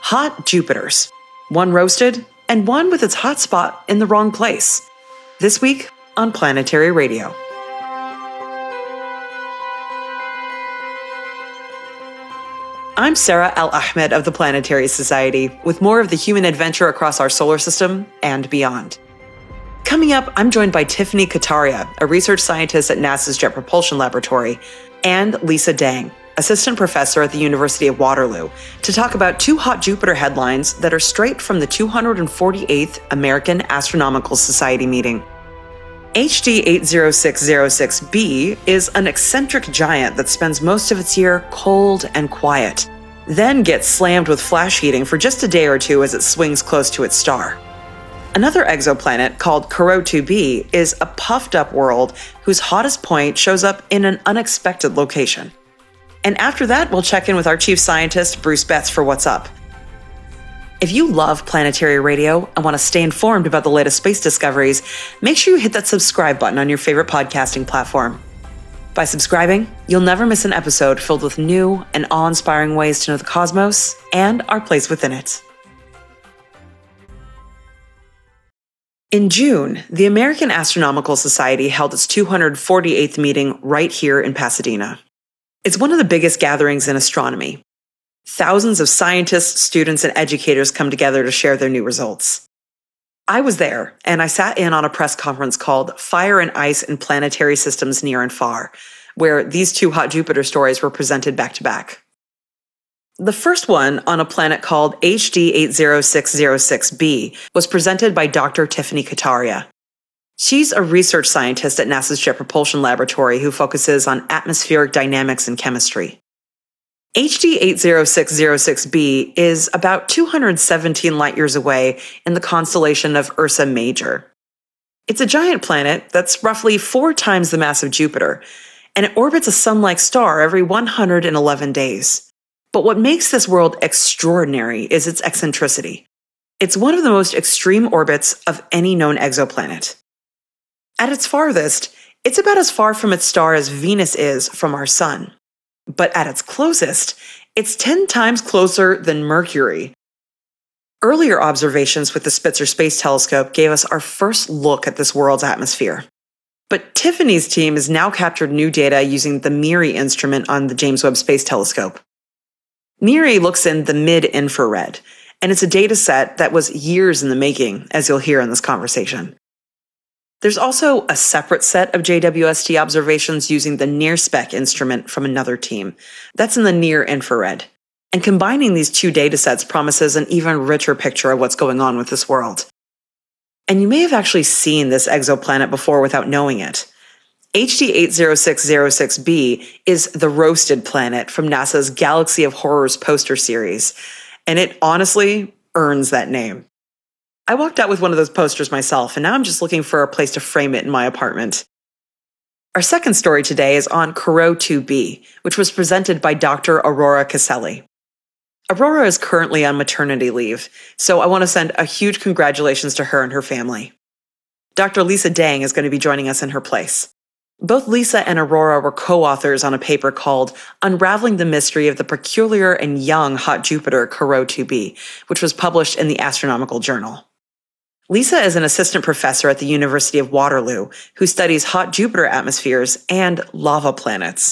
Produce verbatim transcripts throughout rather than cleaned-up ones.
Hot Jupiters. One roasted and one with its hot spot in the wrong place. This week on Planetary Radio. I'm Sarah Al-Ahmed of the Planetary Society, with more of the human adventure across our solar system and beyond. Coming up, I'm joined by Tiffany Kataria, a research scientist at NASA's Jet Propulsion Laboratory, and Lisa Dang, assistant professor at the University of Waterloo, to talk about two hot Jupiter headlines that are straight from the two hundred forty-eighth American Astronomical Society meeting. H D eight zero six zero six b is an eccentric giant that spends most of its year cold and quiet, then gets slammed with flash heating for just a day or two as it swings close to its star. Another exoplanet called Corot two b is a puffed-up world whose hottest point shows up in an unexpected location. And after that, we'll check in with our chief scientist, Bruce Betts, for What's Up. If you love Planetary Radio and want to stay informed about the latest space discoveries, make sure you hit that subscribe button on your favorite podcasting platform. By subscribing, you'll never miss an episode filled with new and awe-inspiring ways to know the cosmos and our place within it. In June, the American Astronomical Society held its two hundred forty-eighth meeting right here in Pasadena. It's one of the biggest gatherings in astronomy. Thousands of scientists, students, and educators come together to share their new results. I was there, and I sat in on a press conference called Fire and Ice in Planetary Systems Near and Far, where these two hot Jupiter stories were presented back to back. The first one, on a planet called H D eight zero six zero six b, was presented by Doctor Tiffany Kataria. She's a research scientist at NASA's Jet Propulsion Laboratory who focuses on atmospheric dynamics and chemistry. H D eight zero six zero six b is about two hundred seventeen light-years away in the constellation of Ursa Major. It's a giant planet that's roughly four times the mass of Jupiter, and it orbits a sun-like star every one hundred eleven days. But what makes this world extraordinary is its eccentricity. It's one of the most extreme orbits of any known exoplanet. At its farthest, it's about as far from its star as Venus is from our sun. But at its closest, it's ten times closer than Mercury. Earlier observations with the Spitzer Space Telescope gave us our first look at this world's atmosphere. But Tiffany's team has now captured new data using the MIRI instrument on the James Webb Space Telescope. MIRI looks in the mid-infrared, and it's a data set that was years in the making, as you'll hear in this conversation. There's also a separate set of J W S T observations using the NIRSpec instrument from another team. That's in the near-infrared. And combining these two datasets promises an even richer picture of what's going on with this world. And you may have actually seen this exoplanet before without knowing it. H D eight zero six zero six b is the roasted planet from NASA's Galaxy of Horrors poster series, and it honestly earns that name. I walked out with one of those posters myself, and now I'm just looking for a place to frame it in my apartment. Our second story today is on Corot two b, which was presented by Doctor Aurora Caselli. Aurora is currently on maternity leave, so I want to send a huge congratulations to her and her family. Doctor Lisa Dang is going to be joining us in her place. Both Lisa and Aurora were co-authors on a paper called Unraveling the Mystery of the Peculiar and Young Hot Jupiter Corot two b, which was published in the Astronomical Journal. Lisa is an assistant professor at the University of Waterloo who studies hot Jupiter atmospheres and lava planets.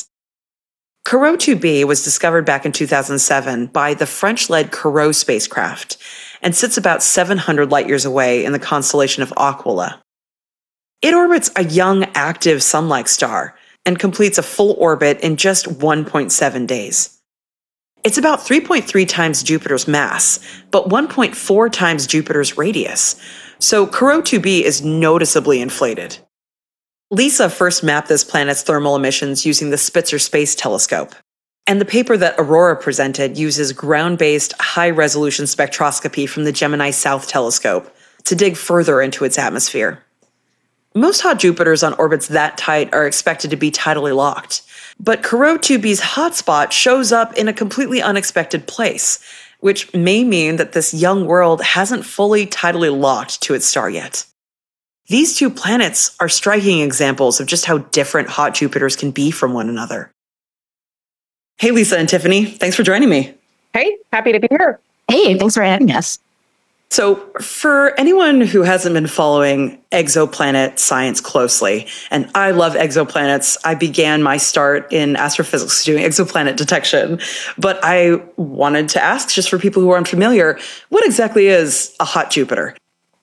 Corot two b was discovered back in two thousand seven by the French-led Corot spacecraft and sits about seven hundred light-years away in the constellation of Aquila. It orbits a young, active sun-like star and completes a full orbit in just one point seven days. It's about three point three times Jupiter's mass, but one point four times Jupiter's radius, so Corot two b is noticeably inflated. Lisa first mapped this planet's thermal emissions using the Spitzer Space Telescope, and the paper that Aurora presented uses ground-based, high-resolution spectroscopy from the Gemini South Telescope to dig further into its atmosphere. Most hot Jupiters on orbits that tight are expected to be tidally locked, but Corot two b's hotspot shows up in a completely unexpected place, which may mean that this young world hasn't fully tidally locked to its star yet. These two planets are striking examples of just how different hot Jupiters can be from one another. Hey, Lisa and Tiffany, thanks for joining me. Hey, happy to be here. Hey, thanks for having us. So for anyone who hasn't been following exoplanet science closely, and I love exoplanets, I began my start in astrophysics doing exoplanet detection, but I wanted to ask, just for people who are unfamiliar, what exactly is a hot Jupiter?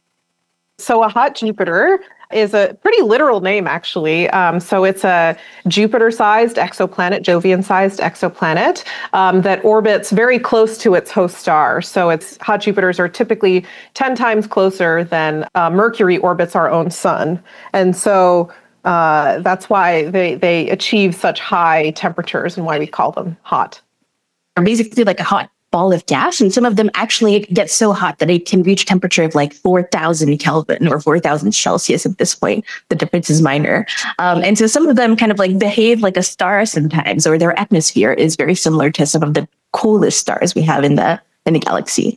So a hot Jupiter is a pretty literal name, actually. Um, so it's a Jupiter-sized exoplanet, Jovian-sized exoplanet um, that orbits very close to its host star. So its hot Jupiters are typically ten times closer than uh, Mercury orbits our own sun. And so uh, that's why they, they achieve such high temperatures and why we call them hot. Are basically like a hot ball of gas, and some of them actually get so hot that it can reach temperature of like four thousand Kelvin or four thousand Celsius at this point. The difference is minor. Um, and so some of them kind of like behave like a star sometimes, or their atmosphere is very similar to some of the coolest stars we have in the in the galaxy.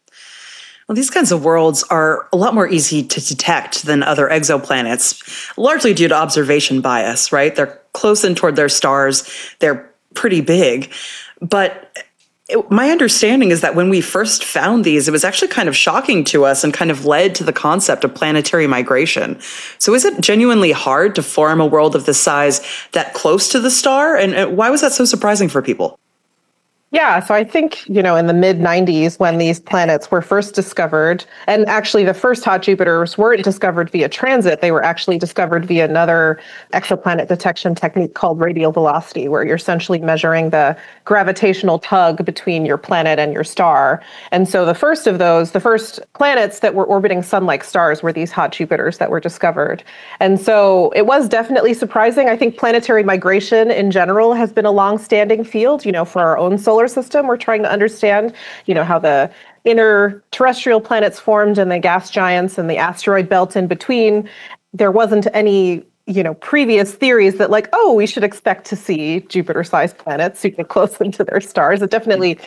Well, these kinds of worlds are a lot more easy to detect than other exoplanets, largely due to observation bias, right? They're close in toward their stars. They're pretty big. But It, my understanding is that when we first found these, it was actually kind of shocking to us and kind of led to the concept of planetary migration. So is it genuinely hard to form a world of this size that close to the star? And, and why was that so surprising for people? Yeah, so I think, you know, in the mid nineties when these planets were first discovered, and actually the first hot Jupiters weren't discovered via transit, they were actually discovered via another exoplanet detection technique called radial velocity, where you're essentially measuring the gravitational tug between your planet and your star. And so the first of those, the first planets that were orbiting sun-like stars were these hot Jupiters that were discovered. And so it was definitely surprising. I think planetary migration in general has been a long-standing field, you know, for our own solar system. We're trying to understand, you know, how the inner terrestrial planets formed and the gas giants and the asteroid belt in between. There wasn't any, you know, previous theories that like, oh, we should expect to see Jupiter-sized planets super close into their stars. It definitely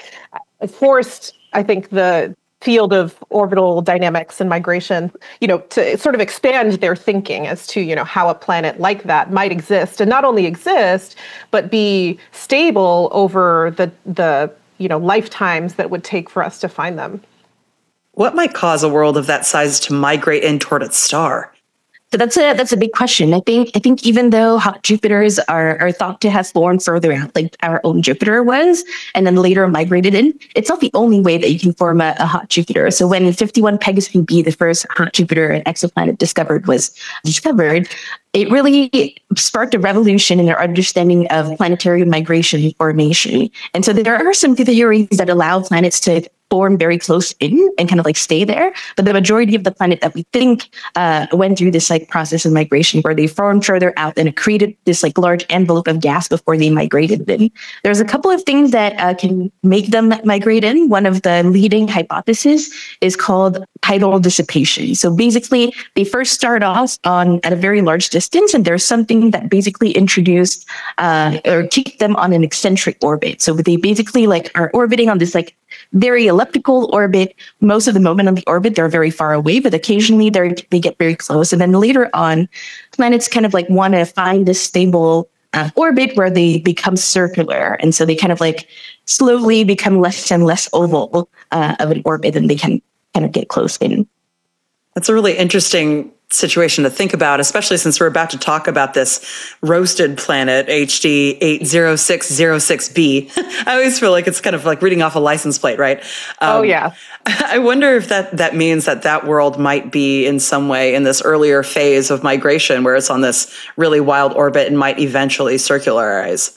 forced, I think, the field of orbital dynamics and migration, you know, to sort of expand their thinking as to, you know, how a planet like that might exist, and not only exist, but be stable over the, the, you know, lifetimes that would take for us to find them. What might cause a world of that size to migrate in toward its star? So that's a that's a big question. I think I think even though hot Jupiters are, are thought to have formed further out, like our own Jupiter was, and then later migrated in, it's not the only way that you can form a, a hot Jupiter. So when fifty-one Pegasi b, the first hot Jupiter exoplanet discovered, was discovered, it really sparked a revolution in our understanding of planetary migration formation. And so there are some theories that allow planets to form very close in and kind of like stay there. But the majority of the planet that we think uh, went through this like process of migration where they formed further out and it created this like large envelope of gas before they migrated in. There's a couple of things that uh, can make them migrate in. One of the leading hypotheses is called tidal dissipation. So basically they first start off on at a very large distance, and there's something that basically introduced uh, or keep them on an eccentric orbit. So they basically like are orbiting on this like very elliptical orbit. Most of the moment on the orbit, they're very far away, but occasionally they they get very close. And then later on, planets kind of like want to find this stable uh, orbit where they become circular. And so they kind of like slowly become less and less oval uh, of an orbit, and they can kind of get close in. That's a really interesting situation to think about, especially since we're about to talk about this roasted planet, H D eight zero six zero six b. I always feel like it's kind of like reading off a license plate, right? Um, oh, yeah. I wonder if that, that means that that world might be in some way in this earlier phase of migration where it's on this really wild orbit and might eventually circularize.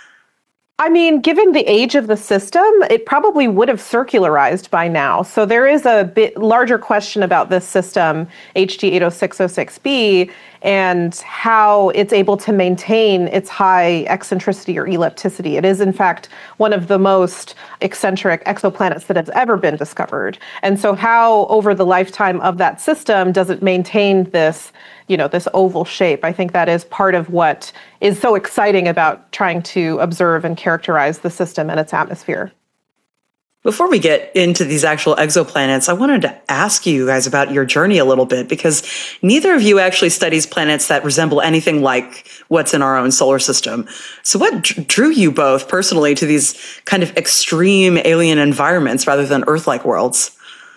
I mean, given the age of the system, it probably would have circularized by now. So there is a bit larger question about this system, H D eight zero six zero six b, and how it's able to maintain its high eccentricity or ellipticity. It is, in fact, one of the most eccentric exoplanets that has ever been discovered. And so how, over the lifetime of that system, does it maintain this, you know, this oval shape? I think that is part of what is so exciting about trying to observe and characterize the system and its atmosphere. Before we get into these actual exoplanets, I wanted to ask you guys about your journey a little bit, because neither of you actually studies planets that resemble anything like what's in our own solar system. So what drew you both personally to these kind of extreme alien environments rather than Earth-like worlds?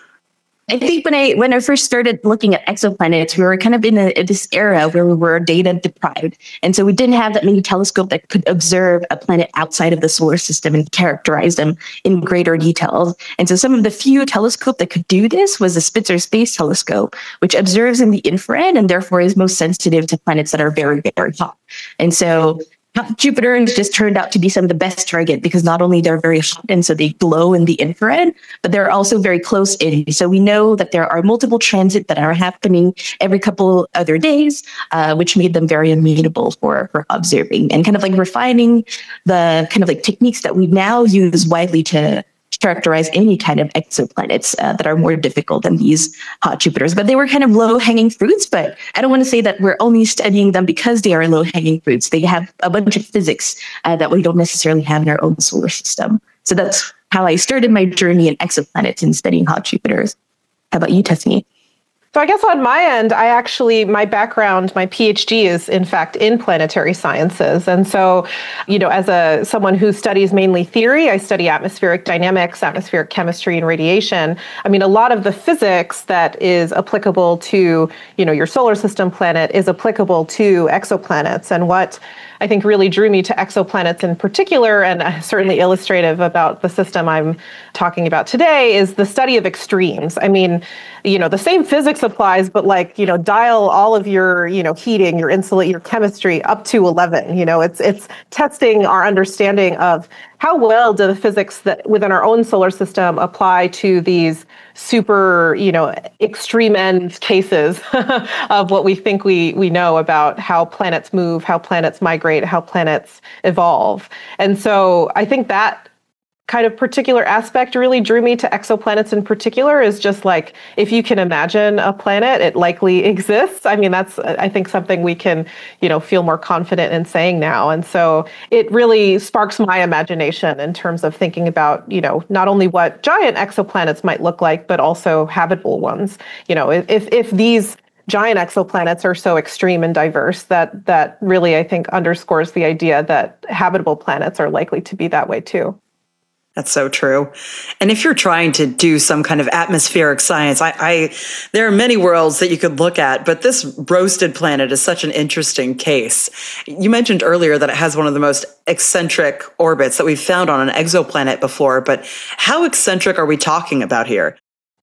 I think when I when I first started looking at exoplanets, we were kind of in, a, in this era where we were data deprived. And so we didn't have that many telescopes that could observe a planet outside of the solar system and characterize them in greater details. And so some of the few telescopes that could do this was the Spitzer Space Telescope, which observes in the infrared and therefore is most sensitive to planets that are very, very hot. And so Jupiter just turned out to be some of the best target because not only they're very hot and so they glow in the infrared, but they're also very close in. So we know that there are multiple transits that are happening every couple other days, uh, which made them very amenable for, for observing and kind of like refining the kind of like techniques that we now use widely to characterize any kind of exoplanets uh, that are more difficult than these hot Jupiters. But they were kind of low-hanging fruits, but I don't want to say that we're only studying them because they are low-hanging fruits. They have a bunch of physics uh, that we don't necessarily have in our own solar system. So that's how I started my journey in exoplanets and studying hot Jupiters. How about you, Tiffany? So I guess on my end, I actually, my background, my PhD is in fact in planetary sciences. And so, you know, as a someone who studies mainly theory, I study atmospheric dynamics, atmospheric chemistry, and radiation. I mean, a lot of the physics that is applicable to, you know, your solar system planet is applicable to exoplanets. And what I think really drew me to exoplanets in particular, and certainly illustrative about the system I'm talking about today, is the study of extremes. I mean, you know, the same physics applies, but like, you know, dial all of your, you know, heating, your insulate, your chemistry up to eleven. You know, it's it's testing our understanding of how well do the physics that within our own solar system apply to these super, you know, extreme end cases of what we think we we know about how planets move, how planets migrate, how planets evolve. And so I think that kind of particular aspect really drew me to exoplanets in particular, is just like, if you can imagine a planet, it likely exists. I mean, that's, I think, something we can, you know, feel more confident in saying now. And so it really sparks my imagination in terms of thinking about, you know, not only what giant exoplanets might look like, but also habitable ones. You know, if if these giant exoplanets are so extreme and diverse, that that really, I think, underscores the idea that habitable planets are likely to be that way too. That's so true. And if you're trying to do some kind of atmospheric science, I, I there are many worlds that you could look at, but this roasted planet is such an interesting case. You mentioned earlier that it has one of the most eccentric orbits that we've found on an exoplanet before, but how eccentric are we talking about here?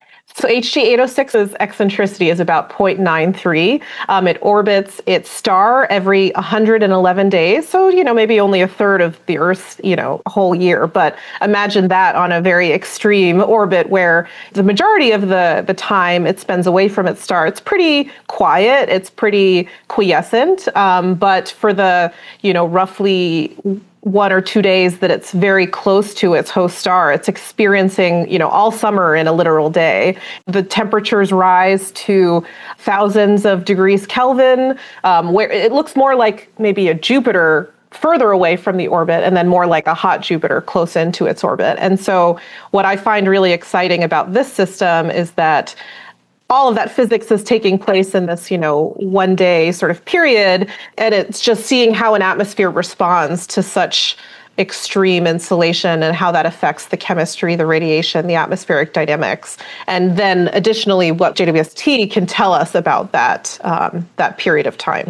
So H G eight oh six's eccentricity is about zero point nine three. Um, it orbits its star every one hundred eleven days. So, you know, maybe only a third of the Earth's, you know, whole year. But imagine that on a very extreme orbit where the majority of the, the time it spends away from its star. It's pretty quiet. It's pretty quiescent. Um, but for the, you know, roughly one or two days that it's very close to its host star, it's experiencing, you know, all summer in a literal day. The temperatures rise to thousands of degrees Kelvin, um, where it looks more like maybe a Jupiter further away from the orbit, and then more like a hot Jupiter close into its orbit. And so what I find really exciting about this system is that all of that physics is taking place in this, you know, one day sort of period. And it's just seeing how an atmosphere responds to such extreme insolation and how that affects the chemistry, the radiation, the atmospheric dynamics. And then additionally, what J W S T can tell us about that, um, that period of time.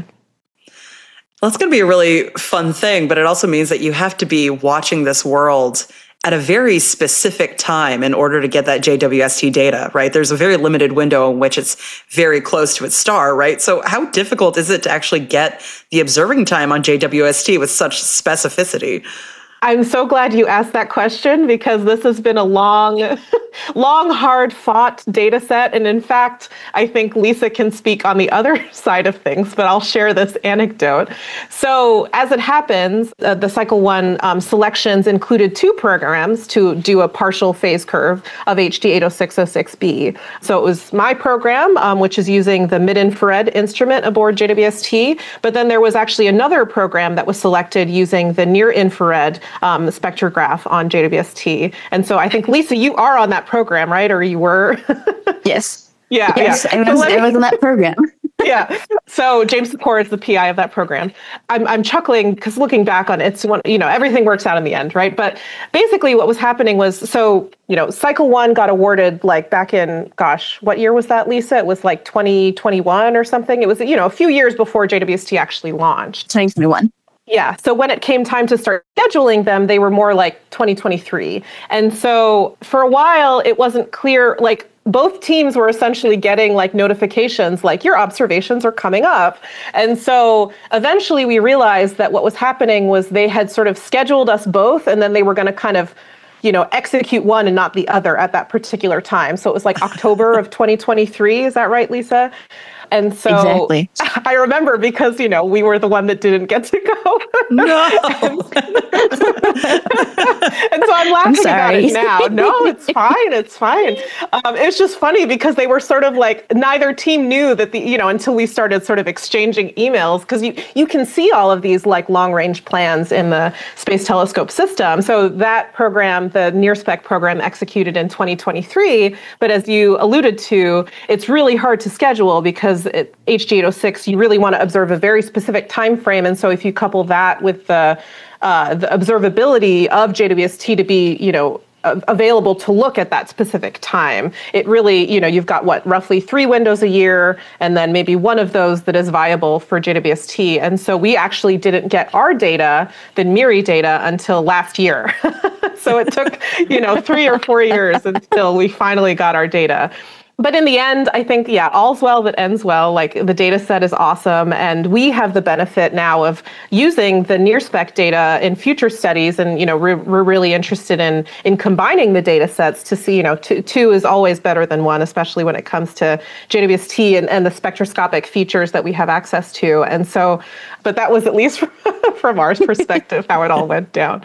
Well, it's going to be a really fun thing, but it also means that you have to be watching this world at a very specific time in order to get that J W S T data, right? There's a very limited window in which it's very close to its star, right? So how difficult is it to actually get the observing time on J W S T with such specificity? I'm so glad you asked that question, because this has been a long, long, hard fought data set. And in fact, I think Lisa can speak on the other side of things, but I'll share this anecdote. So as it happens, uh, the cycle one um, selections included two programs to do a partial phase curve of H D eight oh six oh six b. So it was my program, um, which is using the mid-infrared instrument aboard J W S T, but then there was actually another program that was selected using the near-infrared um, spectrograph on J W S T. And so I think, Lisa, you are on that program, right? Or you were? Yes. Yeah. Yes, yeah. I was, So I was on that program. Yeah. So James Secor is the P I of that program. I'm I'm chuckling because looking back on it, it's one, you know, everything works out in the end, right? But basically what was happening was, so, you know, cycle one got awarded like back in, gosh, what year was that, Lisa? It was like twenty twenty-one or something. It was, you know, a few years before J W S T actually launched. twenty twenty-one. Yeah. So when it came time to start scheduling them, they were more like twenty twenty-three. And so for a while, it wasn't clear, like, both teams were essentially getting like notifications like your observations are coming up. And so eventually we realized that what was happening was they had sort of scheduled us both, and then they were going to kind of, you know, execute one and not the other at that particular time. So it was like October of twenty twenty-three. Is that right, Lisa? And so exactly. I remember because, you know, we were the one that didn't get to go. No. and, and so I'm laughing I'm about it now. No, it's fine. It's fine. Um, it's just funny because they were sort of like, neither team knew that the, you know, until we started sort of exchanging emails, because you, you can see all of these like long range plans in the Space Telescope system. So that program, the NearSpec program, executed in twenty twenty-three. But as you alluded to, it's really hard to schedule because It, H D eight oh six, you really want to observe a very specific time frame, and so if you couple that with the uh, the observability of J W S T to be, you know, available to look at that specific time, it really, you know, you've got what, roughly three windows a year, and then maybe one of those that is viable for J W S T. And so we actually didn't get our data, the MIRI data, until last year. So it took, you know, three or four years until we finally got our data. But in the end, I think, yeah, all's well that ends well. Like, the data set is awesome. And we have the benefit now of using the NearSpec data in future studies. And, you know, we're, we're really interested in, in combining the data sets to see, you know, two, two is always better than one, especially when it comes to J W S T and, and the spectroscopic features that we have access to. And so, but that was at least from our perspective, how it all went down.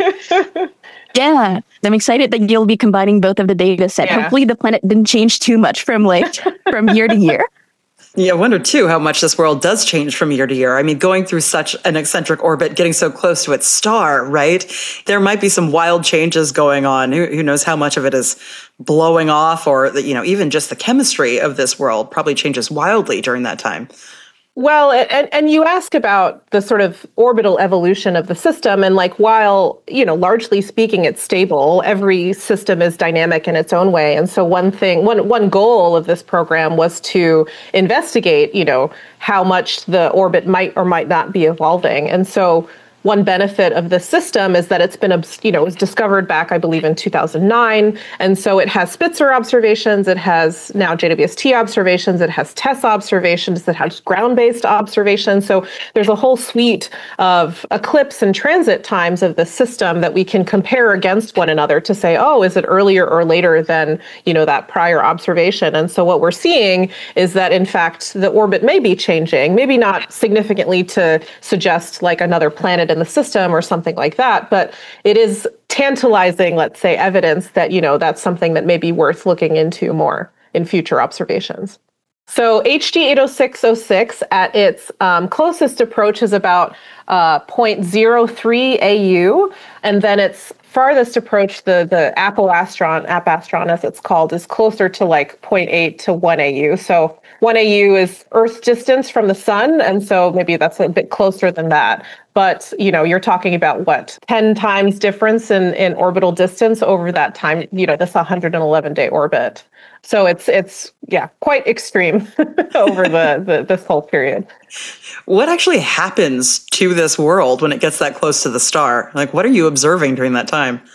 Yeah, I'm excited that you'll be combining both of the data set. Yeah. Hopefully the planet didn't change too much from like from year to year. Yeah, I wonder too how much this world does change from year to year. I mean, going through such an eccentric orbit, getting so close to its star, right? There might be some wild changes going on. Who, who knows how much of it is blowing off, or, you know, even just the chemistry of this world probably changes wildly during that time. Well, and, and you ask about the sort of orbital evolution of the system. And like, while, you know, largely speaking, it's stable, every system is dynamic in its own way. And so one thing, one, one goal of this program was to investigate, you know, how much the orbit might or might not be evolving. And so one benefit of this system is that it's been, you know, it was discovered back, I believe, in two thousand nine. And so it has Spitzer observations, it has now J W S T observations, it has TESS observations, it has ground-based observations. So there's a whole suite of eclipse and transit times of the system that we can compare against one another to say, oh, is it earlier or later than, you know, that prior observation? And so what we're seeing is that, in fact, the orbit may be changing, maybe not significantly to suggest like another planet in the system or something like that, but it is tantalizing, let's say, evidence that, you know, that's something that may be worth looking into more in future observations. So H D eight oh six oh six at its um, closest approach is about uh, zero point zero three A U, and then its farthest approach, the the Apple-Astron, App-Astron as it's called, is closer to like zero point eight to one A U. So one A U is Earth's distance from the sun, and so maybe that's a bit closer than that. But, you know, you're talking about what, ten times difference in, in orbital distance over that time, you know, this one hundred eleven day orbit. So it's, it's yeah, quite extreme over the, the this whole period. What actually happens to this world when it gets that close to the star? Like, what are you observing during that time?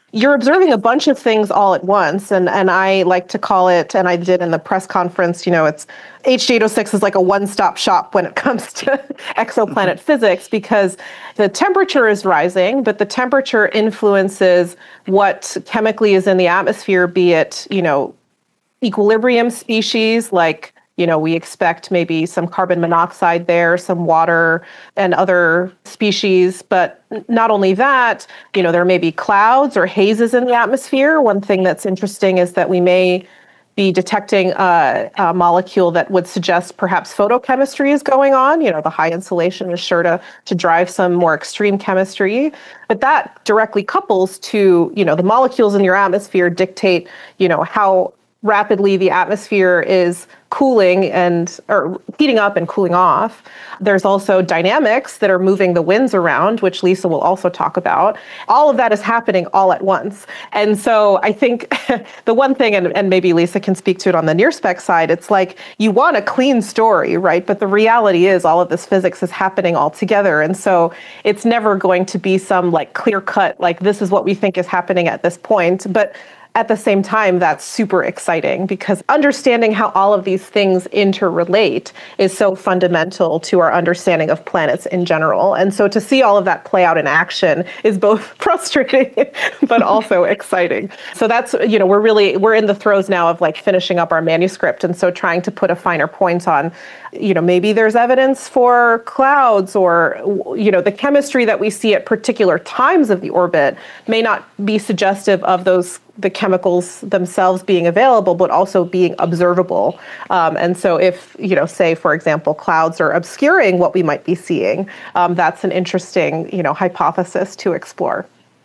you're observing a bunch of things all at once. And and I like to call it, and I did in the press conference, you know, it's H G eight oh six is like a one-stop shop when it comes to exoplanet physics, because the temperature is rising, but the temperature influences what chemically is in the atmosphere, be it, you know, equilibrium species like, you know, we expect maybe some carbon monoxide there, some water and other species. But not only that, you know, there may be clouds or hazes in the atmosphere. One thing that's interesting is that we may be detecting a, a molecule that would suggest perhaps photochemistry is going on. You know, the high insulation is sure to, to drive some more extreme chemistry. But that directly couples to, you know, the molecules in your atmosphere dictate, you know, how rapidly the atmosphere is cooling and or heating up and cooling off. There's also dynamics that are moving the winds around, which Lisa will also talk about. All of that is happening all at once. And so I think the one thing, and, and maybe Lisa can speak to it on the NIRSPEC side, it's like you want a clean story, right? But the reality is all of this physics is happening all together. And so it's never going to be some like clear cut, like this is what we think is happening at this point. But at the same time, that's super exciting because understanding how all of these things interrelate is so fundamental to our understanding of planets in general. And so to see all of that play out in action is both frustrating, but also exciting. So that's, you know, we're really, we're in the throes now of like finishing up our manuscript. And so trying to put a finer point on, you know, maybe there's evidence for clouds or, you know, the chemistry that we see at particular times of the orbit may not be suggestive of those the chemicals themselves being available, but also being observable. Um, and so if, you know, say, for example, clouds are obscuring what we might be seeing, um, that's an interesting, you know, hypothesis to explore.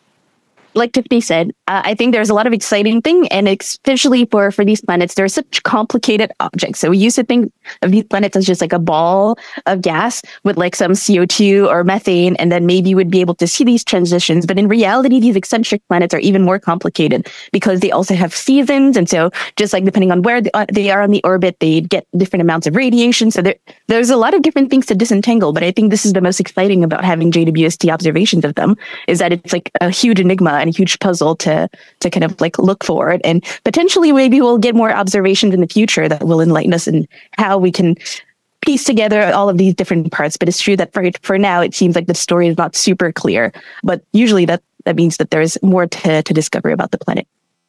Like Tiffany said, uh, I think there's a lot of exciting thing, and especially for, for these planets, they're such complicated objects. So we used to think of these planets as just like a ball of gas with like some C O two or methane, and then maybe we'd be able to see these transitions. But in reality, these eccentric planets are even more complicated because they also have seasons. And so just like depending on where they are on the orbit, they get different amounts of radiation. So there, there's a lot of different things to disentangle. But I think this is the most exciting about having J W S T observations of them, is that it's like a huge enigma and a huge puzzle to to kind of like look for it. And potentially maybe we'll get more observations in the future that will enlighten us in how we can piece together all of these different parts. But it's true that for for now, it seems like the story is not super clear. But usually that, that means that there's more to, to discover about the planet.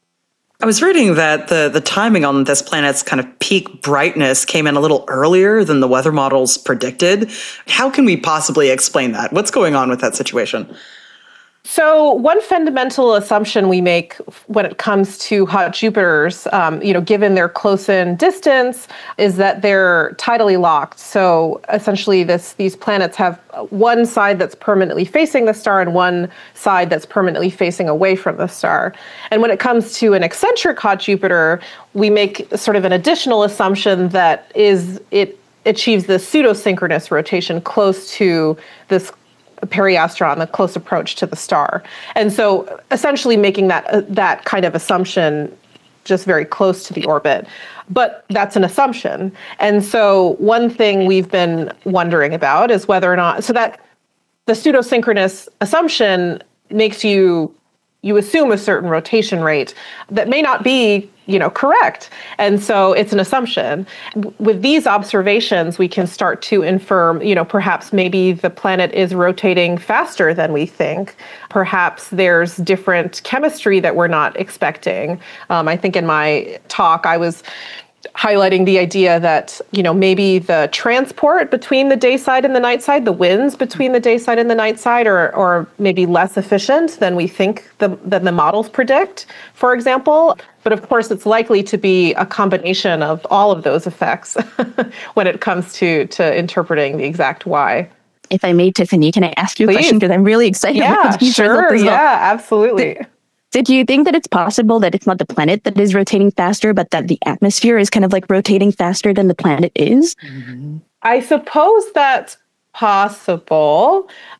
I was reading that the, the timing on this planet's kind of peak brightness came in a little earlier than the weather models predicted. How can we possibly explain that? What's going on with that situation? So one fundamental assumption we make when it comes to hot Jupiters, um, you know, given their close-in distance, is that they're tidally locked. So essentially, this these planets have one side that's permanently facing the star and one side that's permanently facing away from the star. And when it comes to an eccentric hot Jupiter, we make sort of an additional assumption that is it achieves the pseudo-synchronous rotation close to this periastron, the close approach to the star. And so essentially making that uh, that kind of assumption just very close to the orbit. But that's an assumption. And so one thing we've been wondering about is whether or not, so that the pseudo-synchronous assumption makes you you assume a certain rotation rate that may not be, you know, correct. And so it's an assumption. With these observations, we can start to infer, you know, perhaps maybe the planet is rotating faster than we think. Perhaps there's different chemistry that we're not expecting. Um, I think in my talk, I was highlighting the idea that, you know, maybe the transport between the day side and the night side, the winds between the day side and the night side are, or maybe less efficient than we think the, than the models predict, for example. But of course, it's likely to be a combination of all of those effects when it comes to, to interpreting the exact why. If I may, Tiffany, can I ask you a Please. question? Because I'm really excited Yeah, about these sure. results as well. Yeah, absolutely. So do you think that it's possible that it's not the planet that is rotating faster, but that the atmosphere is kind of like rotating faster than the planet is? I suppose that's possible.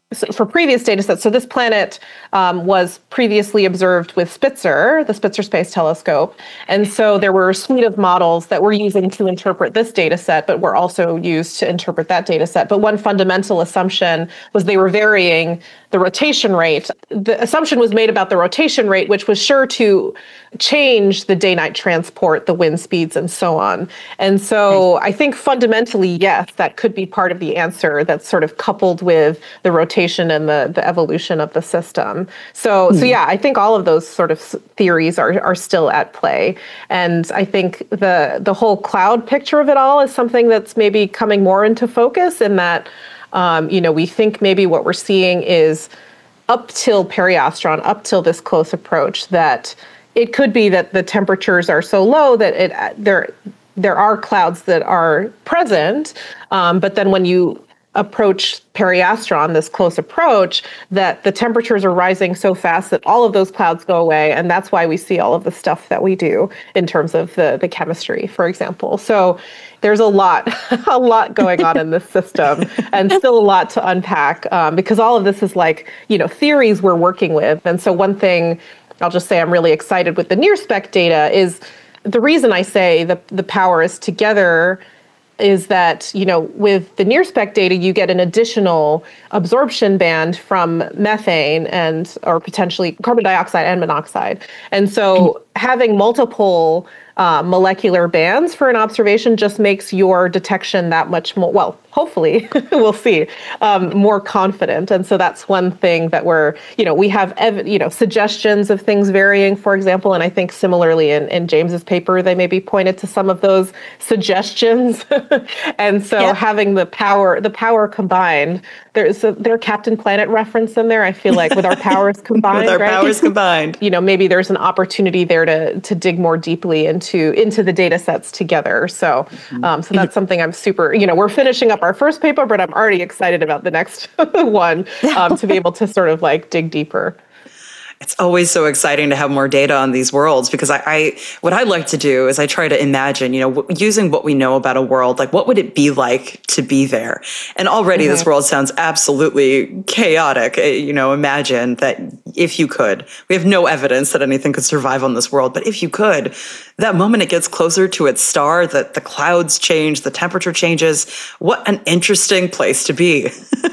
so for previous data sets, so this planet um, was previously observed with Spitzer, the Spitzer Space Telescope. And so there were a suite of models that we're using to interpret this data set, but were also used to interpret that data set. But one fundamental assumption was they were varying the rotation rate. The assumption was made about the rotation rate, which was sure to change the day-night transport, the wind speeds, and so on. And so I think fundamentally, yes, that could be part of the answer that's sort of coupled with the rotation and the, the evolution of the system. So, mm. so yeah, I think all of those sort of theories are, are still at play. And I think the, the whole cloud picture of it all is something that's maybe coming more into focus in that Um, you know, we think maybe what we're seeing is up till periastron, up till this close approach, that it could be that the temperatures are so low that it there there are clouds that are present, um, but then when you approach periastron, this close approach, that the temperatures are rising so fast that all of those clouds go away, and that's why we see all of the stuff that we do in terms of the the chemistry, for example. So there's a lot, a lot going on in this system, and still a lot to unpack, um, because all of this is like, you know, theories we're working with. And so one thing I'll just say I'm really excited with the NIRSPEC data is the reason I say the the power is together is that, you know, with the NIRSPEC data, you get an additional absorption band from methane and, or potentially carbon dioxide and monoxide. And so having multiple uh, molecular bands for an observation just makes your detection that much more, well, hopefully, we'll see, um, more confident. And so that's one thing that we're, you know, we have, ev- you know, suggestions of things varying, for example, and I think similarly in, in James's paper, they maybe pointed to some of those suggestions. And so yep. having the power, the power combined, there's a, there Captain Planet reference in there, I feel like, with our powers combined, with our right? powers combined. You know, maybe there's an opportunity there to to dig more deeply into into the data sets together. So, um, so that's something I'm super, you know, we're finishing up our first paper, but I'm already excited about the next one, um, to be able to sort of like dig deeper. It's always so exciting to have more data on these worlds, because I, I, what I like to do is I try to imagine, you know, w- using what we know about a world, like what would it be like to be there? And already mm-hmm. this world sounds absolutely chaotic. You know, imagine that if you could, we have no evidence that anything could survive on this world, but if you could, that moment it gets closer to its star, that the clouds change, the temperature changes. What an interesting place to be.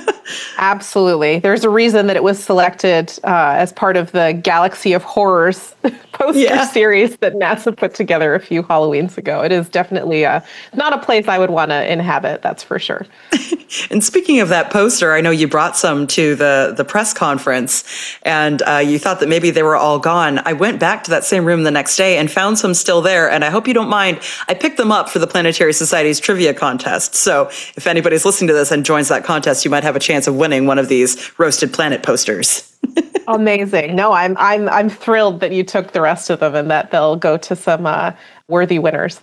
Absolutely. There's a reason that it was selected uh, as part of the Galaxy of Horrors poster yeah. series that NASA put together a few Halloweens ago. It is definitely uh, not a place I would want to inhabit, that's for sure. And speaking of that poster, I know you brought some to the, the press conference, and uh, you thought that maybe they were all gone. I went back to that same room the next day and found some still there, and I hope you don't mind. I picked them up for the Planetary Society's trivia contest. So if anybody's listening to this and joins that contest, you might have a chance of winning one of these Roasted Planet posters. Amazing. No, I'm I'm I'm thrilled that you took the rest of them and that they'll go to some uh, worthy winners.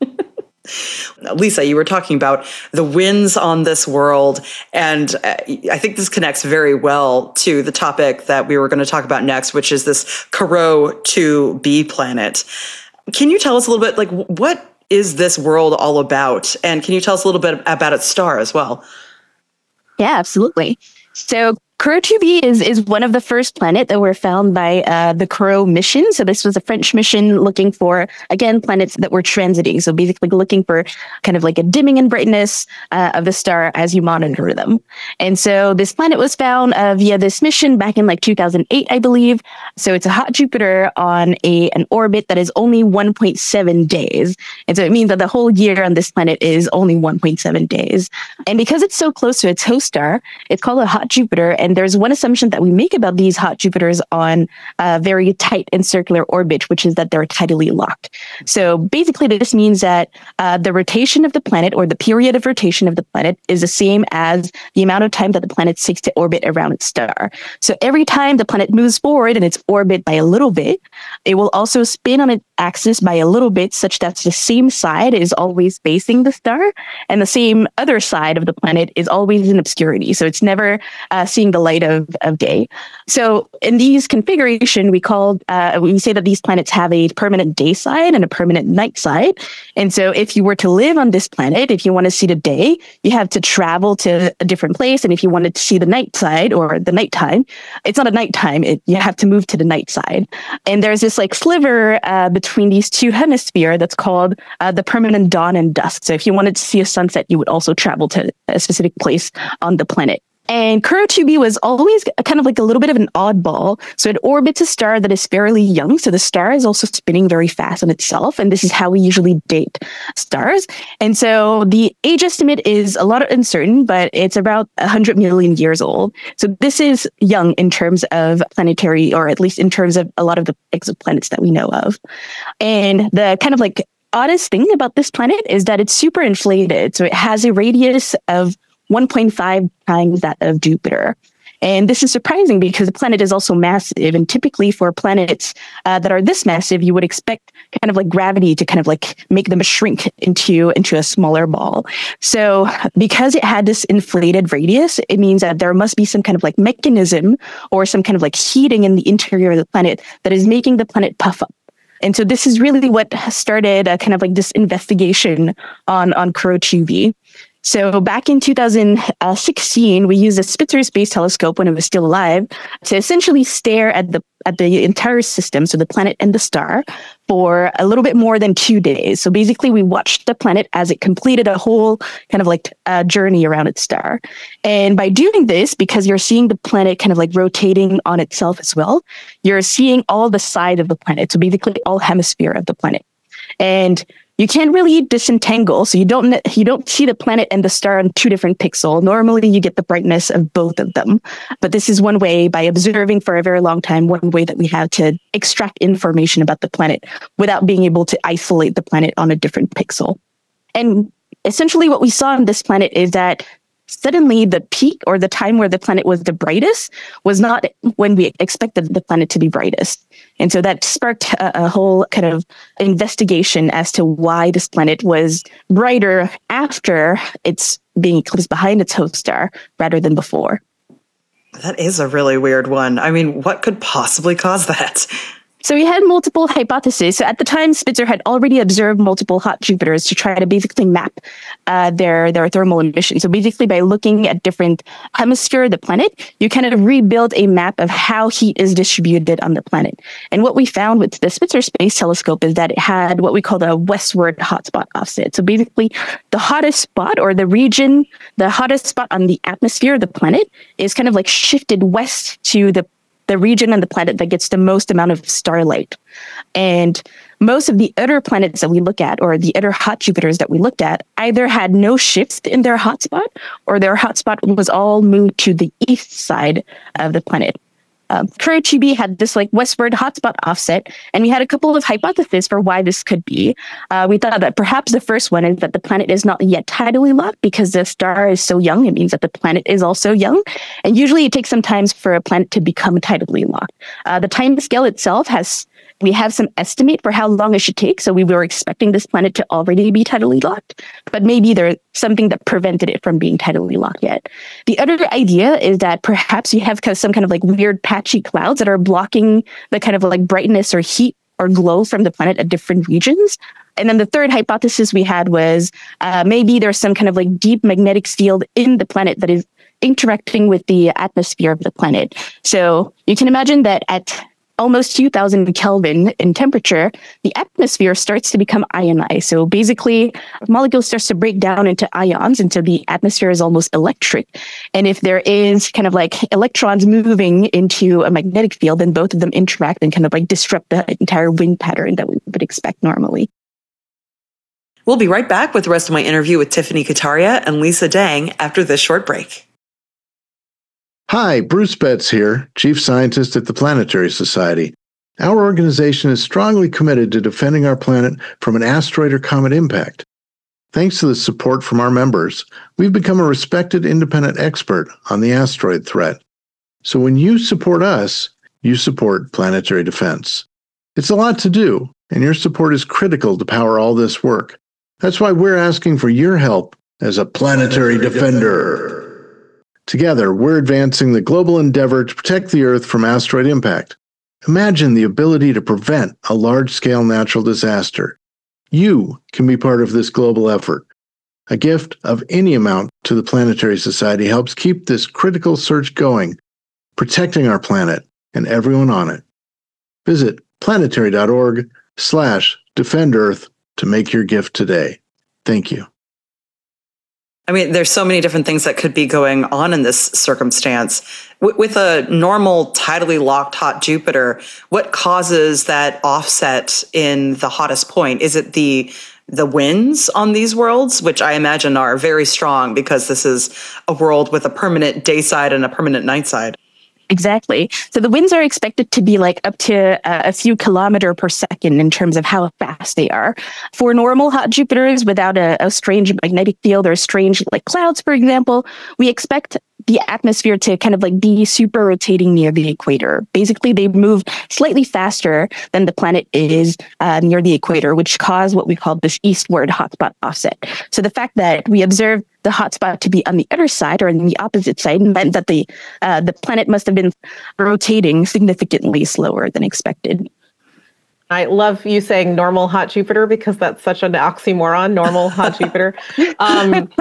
Lisa, you were talking about the winds on this world, and I think this connects very well to the topic that we were going to talk about next, which is this Corot two b planet. Can you tell us a little bit, like, what is this world all about? And can you tell us a little bit about its star as well? Yeah, absolutely. So Corot two b is, is one of the first planets that were found by uh, the Corot mission. So this was a French mission looking for, again, planets that were transiting. So basically looking for kind of like a dimming in brightness uh, of the star as you monitor them. And so this planet was found uh, via this mission back in like two thousand eight, I believe. So it's a hot Jupiter on a an orbit that is only one point seven days. And so it means that the whole year on this planet is only one point seven days. And because it's so close to its host star, it's called a hot Jupiter. And there's one assumption that we make about these hot Jupiters on a very tight and circular orbit, which is that they're tidally locked. So basically, this means that uh, the rotation of the planet, or the period of rotation of the planet, is the same as the amount of time that the planet takes to orbit around its star. So every time the planet moves forward in its orbit by a little bit, it will also spin on its axis by a little bit, such that the same side is always facing the star, and the same other side of the planet is always in obscurity. So it's never uh, seeing the the light of, of day. So in these configuration, we call uh, we say that these planets have a permanent day side and a permanent night side. And so if you were to live on this planet, if you want to see the day, you have to travel to a different place. And if you wanted to see the night side or the nighttime, it's not a nighttime. It, you have to move to the night side. And there's this like sliver uh, between these two hemispheres that's called uh, the permanent dawn and dusk. So if you wanted to see a sunset, you would also travel to a specific place on the planet. And Kuro two b was always kind of like a little bit of an oddball. So it orbits a star that is fairly young. So the star is also spinning very fast on itself. And this is how we usually date stars. And so the age estimate is a lot uncertain, but it's about one hundred million years old. So this is young in terms of planetary, or at least in terms of a lot of the exoplanets that we know of. And the kind of like oddest thing about this planet is that it's super inflated. So it has a radius of one point five times that of Jupiter. And this is surprising because the planet is also massive. And typically for planets uh, that are this massive, you would expect kind of like gravity to kind of like make them shrink into, into a smaller ball. So because it had this inflated radius, it means that there must be some kind of like mechanism or some kind of like heating in the interior of the planet that is making the planet puff up. And so this is really what started a kind of like this investigation on, on Kuro two b. So back in two thousand sixteen, we used the Spitzer Space Telescope when it was still alive to essentially stare at the at the entire system, so the planet and the star, for a little bit more than two days. So basically, we watched the planet as it completed a whole kind of like uh, journey around its star. And by doing this, because you're seeing the planet kind of like rotating on itself as well, you're seeing all the sides of the planet. So basically, all hemisphere of the planet. And you can't really disentangle, so you don't you don't see the planet and the star on two different pixels. Normally, you get the brightness of both of them. But this is one way, by observing for a very long time, one way that we have to extract information about the planet without being able to isolate the planet on a different pixel. And essentially what we saw on this planet is that suddenly the peak, or the time where the planet was the brightest, was not when we expected the planet to be brightest. And so that sparked a, a whole kind of investigation as to why this planet was brighter after it's being eclipsed behind its host star rather than before. That is a really weird one. I mean, what could possibly cause that? So we had multiple hypotheses. So at the time, Spitzer had already observed multiple hot Jupiters to try to basically map uh, their, their thermal emissions. So basically, by looking at different hemispheres of the planet, you kind of rebuild a map of how heat is distributed on the planet. And what we found with the Spitzer Space Telescope is that it had what we call the westward hotspot offset. So basically, the hottest spot, or the region, the hottest spot on the atmosphere of the planet is kind of like shifted west to the the region on the planet that gets the most amount of starlight. And most of the other planets that we look at, or the other hot Jupiters that we looked at, either had no shifts in their hotspot, or their hotspot was all moved to the east side of the planet. Um, Kuro two b had this like westward hotspot offset, and we had a couple of hypotheses for why this could be. Uh, we thought that perhaps the first one is that the planet is not yet tidally locked because the star is so young. It means that the planet is also young, and usually it takes some time for a planet to become tidally locked. Uh, the time scale itself has We have some estimate for how long it should take. So we were expecting this planet to already be tidally locked, but maybe there's something that prevented it from being tidally locked yet. The other idea is that perhaps you have some kind of like weird patchy clouds that are blocking the kind of like brightness or heat or glow from the planet at different regions. And then the third hypothesis we had was uh, maybe there's some kind of like deep magnetic field in the planet that is interacting with the atmosphere of the planet. So you can imagine that at almost two thousand Kelvin in temperature, the atmosphere starts to become ionized. So basically, molecules starts to break down into ions, and so the atmosphere is almost electric. And if there is kind of like electrons moving into a magnetic field, then both of them interact and kind of like disrupt the entire wind pattern that we would expect normally. We'll be right back with the rest of my interview with Tiffany Kataria and Lisa Dang after this short break. Hi, Bruce Betts here, Chief Scientist at the Planetary Society. Our organization is strongly committed to defending our planet from an asteroid or comet impact. Thanks to the support from our members, we've become a respected independent expert on the asteroid threat. So when you support us, you support planetary defense. It's a lot to do, and your support is critical to power all this work. That's why we're asking for your help as a planetary defender. Together, we're advancing the global endeavor to protect the Earth from asteroid impact. Imagine the ability to prevent a large-scale natural disaster. You can be part of this global effort. A gift of any amount to the Planetary Society helps keep this critical search going, protecting our planet and everyone on it. Visit planetary.org slash defend Earth to make your gift today. Thank you. I mean, there's so many different things that could be going on in this circumstance. W- with a normal tidally locked hot Jupiter, what causes that offset in the hottest point? Is it the the winds on these worlds, which I imagine are very strong because this is a world with a permanent day side and a permanent night side? Exactly. So the winds are expected to be like up to uh, a few kilometer per second in terms of how fast they are. For normal hot Jupiters without a, a strange magnetic field or strange like clouds, for example, we expect the atmosphere to kind of like be super rotating near the equator. Basically, they move slightly faster than the planet is uh, near the equator, which cause what we call this eastward hotspot offset. So the fact that we observe the hotspot to be on the other side or on the opposite side meant that the uh, the planet must have been rotating significantly slower than expected. I love you saying normal hot Jupiter because that's such an oxymoron, normal hot Jupiter. Um,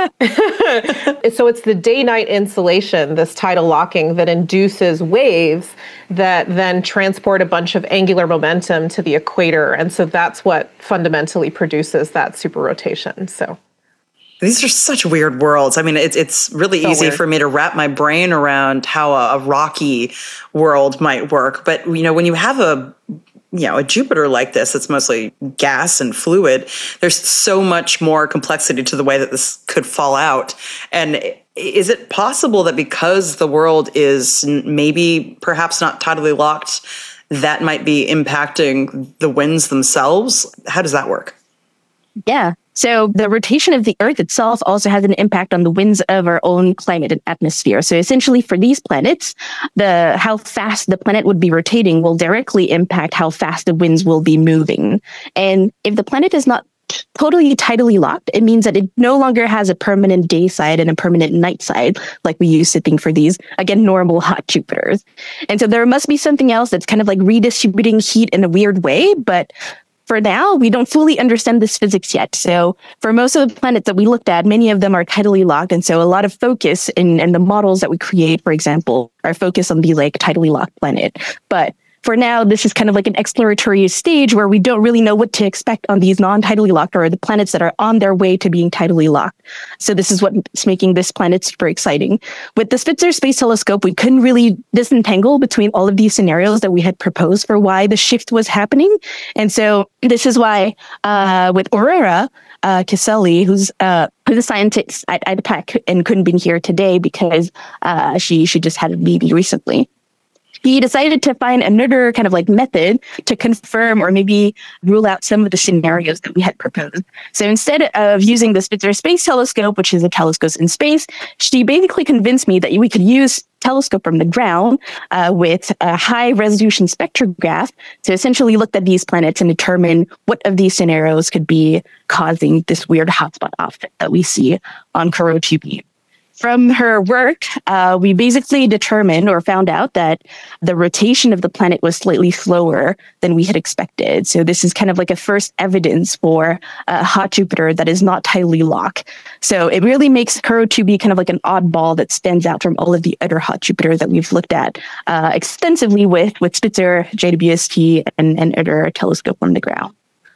so it's the day-night insolation, this tidal locking, that induces waves that then transport a bunch of angular momentum to the equator. And so that's what fundamentally produces that super rotation. So these are such weird worlds. I mean, it's it's really so easy weird. for me to wrap my brain around how a, a rocky world might work. But, you know, when you have a you know, a Jupiter like this, it's mostly gas and fluid. There's so much more complexity to the way that this could fall out. And is it possible that because the world is maybe perhaps not tidally locked, that might be impacting the winds themselves? How does that work? Yeah. So the rotation of the Earth itself also has an impact on the winds of our own climate and atmosphere. So essentially for these planets, the how fast the planet would be rotating will directly impact how fast the winds will be moving. And if the planet is not totally tidally locked, it means that it no longer has a permanent day side and a permanent night side like we used to think for these, again, normal hot Jupiters. And so there must be something else that's kind of like redistributing heat in a weird way, but for now, we don't fully understand this physics yet. So for most of the planets that we looked at, many of them are tidally locked. And so a lot of focus in, in the models that we create, for example, are focused on the like tidally locked planet. But for now, this is kind of like an exploratory stage where we don't really know what to expect on these non-tidally locked or the planets that are on their way to being tidally locked. So this is what's making this planet super exciting. With the Spitzer Space Telescope, we couldn't really disentangle between all of these scenarios that we had proposed for why the shift was happening. And so this is why uh, with Aurora uh, Caselli, who's uh, who's a scientist at I D P A C and couldn't be here today because uh, she, she just had a baby recently. He decided to find another kind of like method to confirm or maybe rule out some of the scenarios that we had proposed. So instead of using the Spitzer Space Telescope, which is a telescope in space, she basically convinced me that we could use telescope from the ground uh, with a high resolution spectrograph to essentially look at these planets and determine what of these scenarios could be causing this weird hotspot offset that we see on Kourou two b. From her work, uh, we basically determined or found out that the rotation of the planet was slightly slower than we had expected. So this is kind of like a first evidence for a hot Jupiter that is not tidally locked. So it really makes Kourou two b kind of like an oddball that stands out from all of the other hot Jupiters that we've looked at uh, extensively with, with Spitzer, J W S T, and, and other telescope on the ground.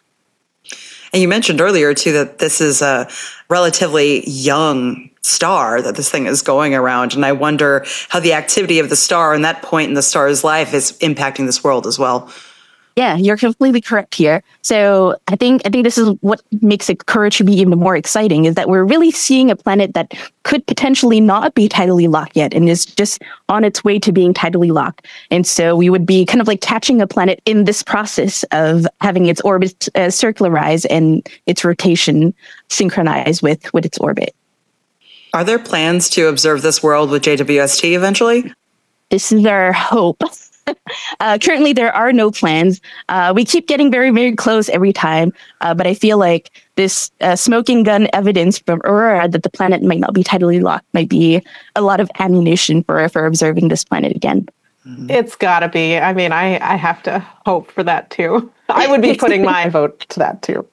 And you mentioned earlier, too, that this is a relatively young star that this thing is going around. And I wonder how the activity of the star and that point in the star's life is impacting this world as well. Yeah, you're completely correct here. So I think I think this is what makes it Kourou two b even more exciting, is that we're really seeing a planet that could potentially not be tidally locked yet and is just on its way to being tidally locked. And so we would be kind of like catching a planet in this process of having its orbit uh, circularize and its rotation synchronize with, with its orbit. Are there plans to observe this world with J W S T eventually? This is our hope. uh, currently, there are no plans. Uh, we keep getting very, very close every time. Uh, but I feel like this uh, smoking gun evidence from Aurora that the planet might not be tidally locked might be a lot of ammunition for, for observing this planet again. It's gotta be. I mean, I, I have to hope for that too. I would be putting my vote to that too.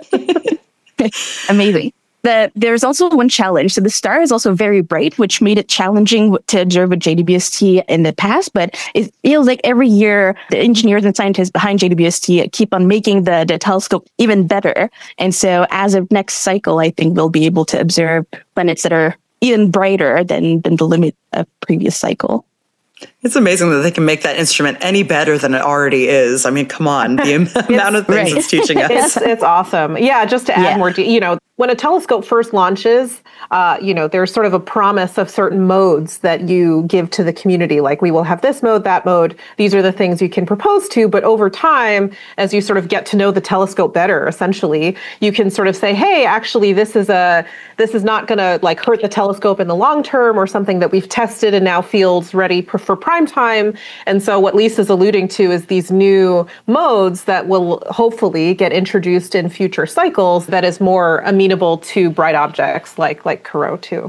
Amazing. The, there's also one challenge. So the star is also very bright, which made it challenging to observe with J W S T in the past. But it feels like every year, the engineers and scientists behind J W S T keep on making the, the telescope even better. And so as of next cycle, I think we'll be able to observe planets that are even brighter than, than the limit of previous cycle. It's amazing that they can make that instrument any better than it already is. I mean, come on, the amount of things right. it's teaching us. It's, it's awesome. Yeah, just to add Yeah. more, de- you know, when a telescope first launches, uh, you know, there's sort of a promise of certain modes that you give to the community. Like, we will have this mode, that mode. These are the things you can propose to. But over time, as you sort of get to know the telescope better, essentially, you can sort of say, hey, actually, this is a this is not going to like hurt the telescope in the long term, or something that we've tested and now feels ready for, for prime time. And so what Lisa's alluding to is these new modes that will hopefully get introduced in future cycles that is more amenable to bright objects like like Corot too.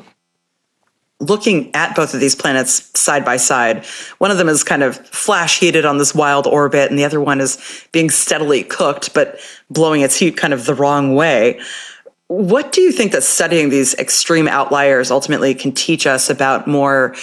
Looking at both of these planets side by side, one of them is kind of flash heated on this wild orbit, and the other one is being steadily cooked, but blowing its heat kind of the wrong way. What do you think that studying these extreme outliers ultimately can teach us about more,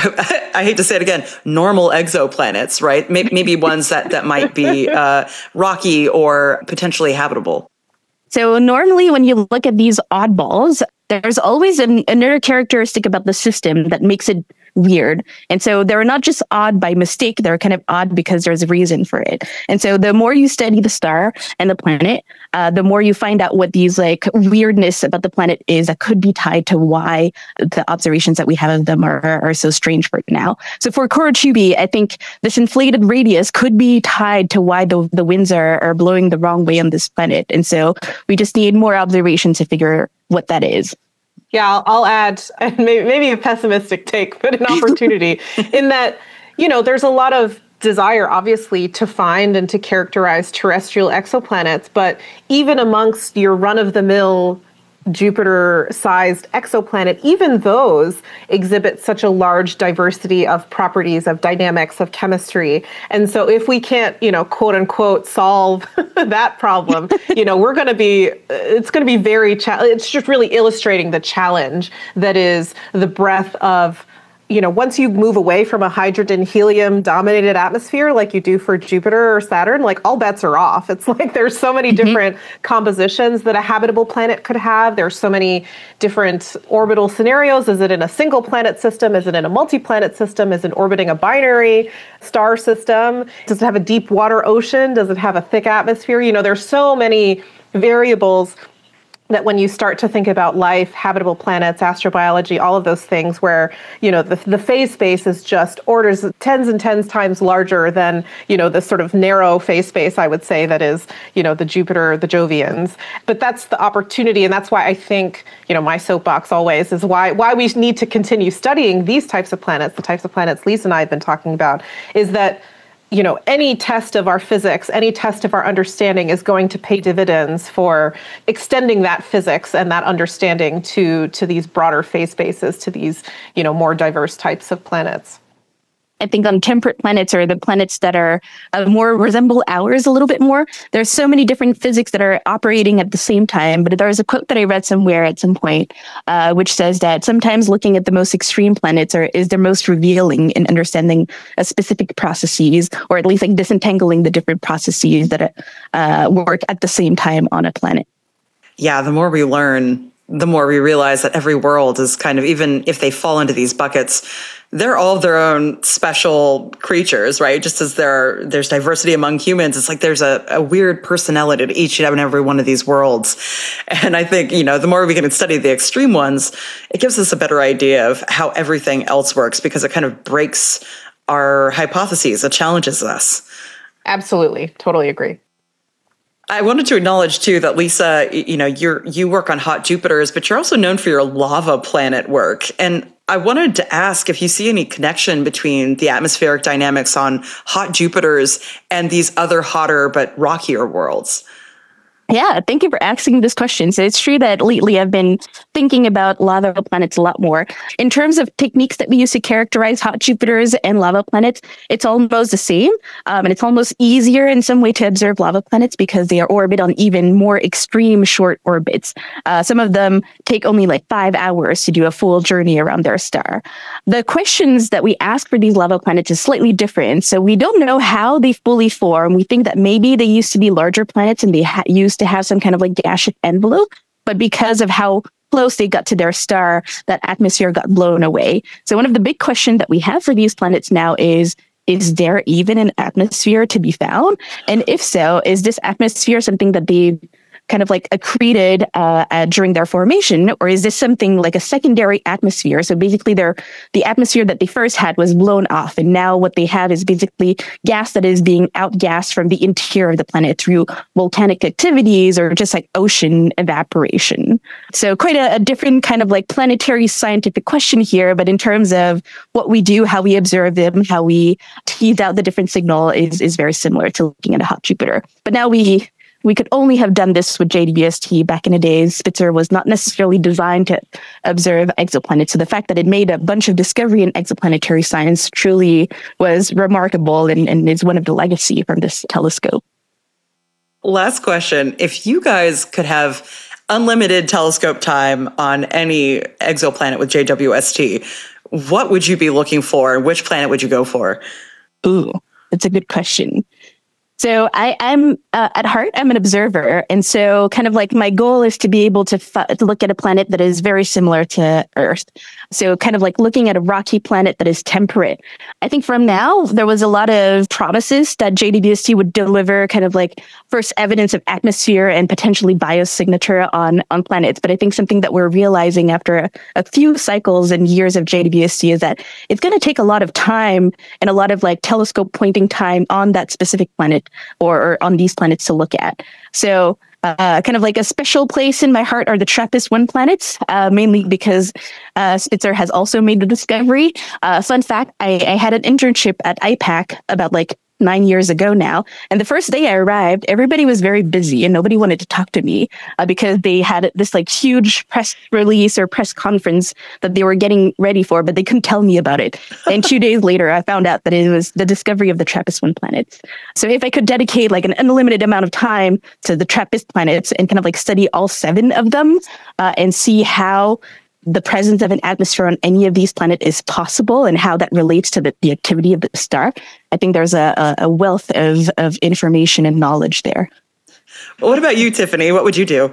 I hate to say it again, normal exoplanets, right? Maybe, maybe ones that, that might be uh, rocky or potentially habitable? So normally when you look at these oddballs, there's always an, another characteristic about the system that makes it weird. And so they're not just odd by mistake, they're kind of odd because there's a reason for it. And so the more you study the star and the planet, uh, the more you find out what these like weirdness about the planet is that could be tied to why the observations that we have of them are, are so strange for now. So for Corot-Chuby, I think this inflated radius could be tied to why the, the winds are, are blowing the wrong way on this planet. And so we just need more observations to figure what that is. Yeah, I'll, I'll add maybe, maybe a pessimistic take, but an opportunity in that, you know, there's a lot of desire, obviously, to find and to characterize terrestrial exoplanets. But even amongst your run-of-the-mill Jupiter-sized exoplanet, even those exhibit such a large diversity of properties, of dynamics, of chemistry. And so if we can't, you know, quote unquote, solve that problem, you know, we're going to be, it's going to be very, cha- it's just really illustrating the challenge that is the breadth of, you know, once you move away from a hydrogen helium dominated atmosphere like you do for Jupiter or Saturn, like all bets are off. It's like there's so many different compositions that a habitable planet could have. There's so many different orbital scenarios. Is it in a single planet system? Is it in a multi-planet system? Is it orbiting a binary star system? Does it have a deep water ocean? Does it have a thick atmosphere? You know, there's so many variables that when you start to think about life, habitable planets, astrobiology, all of those things where, you know, the, the phase space is just orders tens and tens times larger than, you know, the sort of narrow phase space, I would say, that is, you know, the Jupiter, the Jovians. But that's the opportunity. And that's why I think, you know, my soapbox always is why, why we need to continue studying these types of planets, the types of planets Lisa and I have been talking about, is that, you know, any test of our physics, any test of our understanding is going to pay dividends for extending that physics and that understanding to, to these broader phase spaces, to these, you know, more diverse types of planets. I think on temperate planets, or the planets that are uh, more resemble ours a little bit more, there's so many different physics that are operating at the same time. But there was a quote that I read somewhere at some point, uh, which says that sometimes looking at the most extreme planets are, is the most revealing in understanding a specific processes, or at least like disentangling the different processes that uh, work at the same time on a planet. Yeah, the more we learn, the more we realize that every world is kind of, even if they fall into these buckets, they're all their own special creatures, right? Just as there are, there's diversity among humans, it's like there's a, a weird personality to each and every one of these worlds. And I think, you know, the more we can study the extreme ones, it gives us a better idea of how everything else works, because it kind of breaks our hypotheses. It challenges us. Absolutely. Totally agree. I wanted to acknowledge too that Lisa, you know, you're, you work on hot Jupiters, but you're also known for your lava planet work. And I wanted to ask if you see any connection between the atmospheric dynamics on hot Jupiters and these other hotter but rockier worlds. Yeah, thank you for asking this question. So it's true that lately I've been thinking about lava planets a lot more. In terms of techniques that we use to characterize hot Jupiters and lava planets, it's almost the same. Um, and it's almost easier in some way to observe lava planets because they are orbit on even more extreme short orbits. Uh, some of them take only like five hours to do a full journey around their star. The questions that we ask for these lava planets is slightly different. So we don't know how they fully form. We think that maybe they used to be larger planets and they ha- used to have some kind of like gaseous envelope, but because of how close they got to their star, that atmosphere got blown away. So one of the big questions that we have for these planets now is, is there even an atmosphere to be found? And if so, is this atmosphere something that they've kind of like accreted uh, uh, during their formation, or is this something like a secondary atmosphere? So basically, their the atmosphere that they first had was blown off, and now what they have is basically gas that is being outgassed from the interior of the planet through volcanic activities or just like ocean evaporation. So quite a, a different kind of like planetary scientific question here, but in terms of what we do, how we observe them, how we tease out the different signal is is very similar to looking at a hot Jupiter. But now we We could only have done this with J W S T back in the days. Spitzer was not necessarily designed to observe exoplanets. So the fact that it made a bunch of discovery in exoplanetary science truly was remarkable and, and is one of the legacy from this telescope. Last question. If you guys could have unlimited telescope time on any exoplanet with J W S T, what would you be looking for? And which planet would you go for? Ooh, that's a good question. So I, I'm uh, at heart, I'm an observer. And so kind of like my goal is to be able to, f- to look at a planet that is very similar to Earth. So kind of like looking at a rocky planet that is temperate. I think from now, there was a lot of promises that J W S T would deliver kind of like first evidence of atmosphere and potentially biosignature on, on planets. But I think something that we're realizing after a, a few cycles and years of J W S T is that it's going to take a lot of time and a lot of like telescope pointing time on that specific planet. Or, or on these planets to look at. So uh, kind of like a special place in my heart are the TRAPPIST one planets, uh, mainly because uh, Spitzer has also made the discovery. Uh, fun fact, I, I had an internship at I PAC about like nine years ago now. And the first day I arrived, everybody was very busy and nobody wanted to talk to me uh, because they had this like huge press release or press conference that they were getting ready for, but they couldn't tell me about it. And two days later, I found out that it was the discovery of the TRAPPIST one planets. So if I could dedicate like an unlimited amount of time to the TRAPPIST planets and kind of like study all seven of them uh, and see how the presence of an atmosphere on any of these planets is possible and how that relates to the, the activity of the star, I think there's a, a wealth of, of information and knowledge there. Well, what about you, Tiffany? What would you do?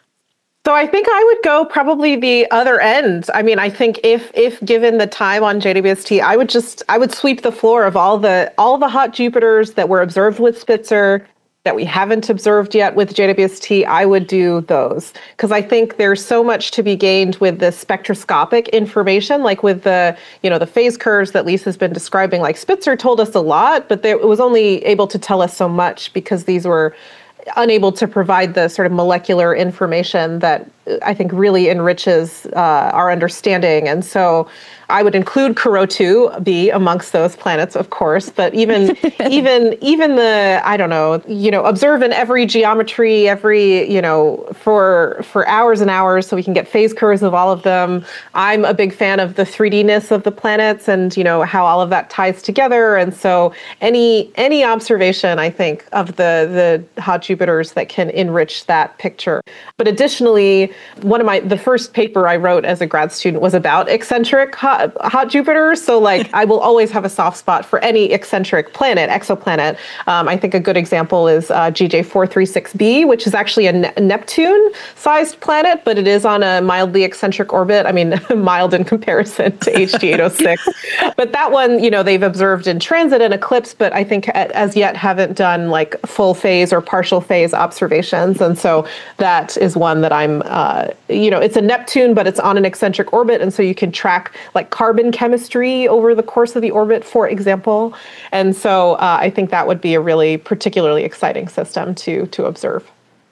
So I think I would go probably the other end. I mean, I think if if given the time on J W S T, I would just I would sweep the floor of all the all the hot Jupiters that were observed with Spitzer, that we haven't observed yet with J W S T. I would do those because I think there's so much to be gained with the spectroscopic information, like with the, you know, the phase curves that Lisa's been describing. Like Spitzer told us a lot, but they, it was only able to tell us so much because these were unable to provide the sort of molecular information that I think really enriches uh, our understanding. And so I would include Corot two b amongst those planets, of course, but even even even the, I don't know, you know, observe in every geometry, every, you know, for for hours and hours so we can get phase curves of all of them. I'm a big fan of the three D-ness of the planets and, you know, how all of that ties together. And so any any observation, I think, of the the hot Jupiters that can enrich that picture. But additionally, one of my, the first paper I wrote as a grad student was about eccentric hot, hot Jupiters. So like, I will always have a soft spot for any eccentric planet, exoplanet. Um, I think a good example is uh, G J four thirty-six b, which is actually a ne- Neptune-sized planet, but it is on a mildly eccentric orbit. I mean, mild in comparison to H D eight oh six. But that one, you know, they've observed in transit and eclipse, but I think as yet haven't done like full phase or partial phase observations. And so that is one that I'm, uh, you know, it's a Neptune, but it's on an eccentric orbit. And so you can track like carbon chemistry over the course of the orbit, for example. And so uh, I think that would be a really particularly exciting system to to observe.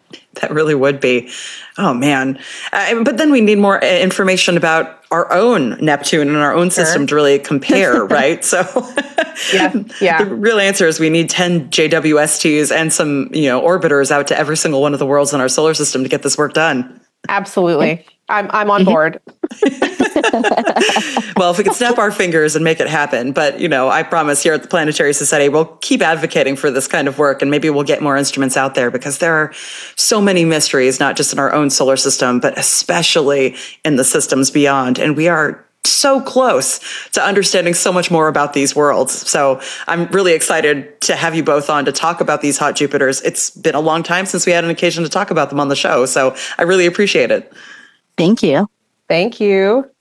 That really would be. Oh, man. Uh, but then we need more information about our own Neptune and our own Sure. system to really compare, right? So Yeah, yeah. the real answer is we need ten J W S Ts and some, you know, orbiters out to every single one of the worlds in our solar system to get this work done. Absolutely. I'm I'm on board. Well, if we could snap our fingers and make it happen. But, you know, I promise here at the Planetary Society, we'll keep advocating for this kind of work, and maybe we'll get more instruments out there because there are so many mysteries, not just in our own solar system, but especially in the systems beyond. And we are so close to understanding so much more about these worlds. So I'm really excited to have you both on to talk about these hot Jupiters. It's been a long time since we had an occasion to talk about them on the show. So I really appreciate it. Thank you. Thank you.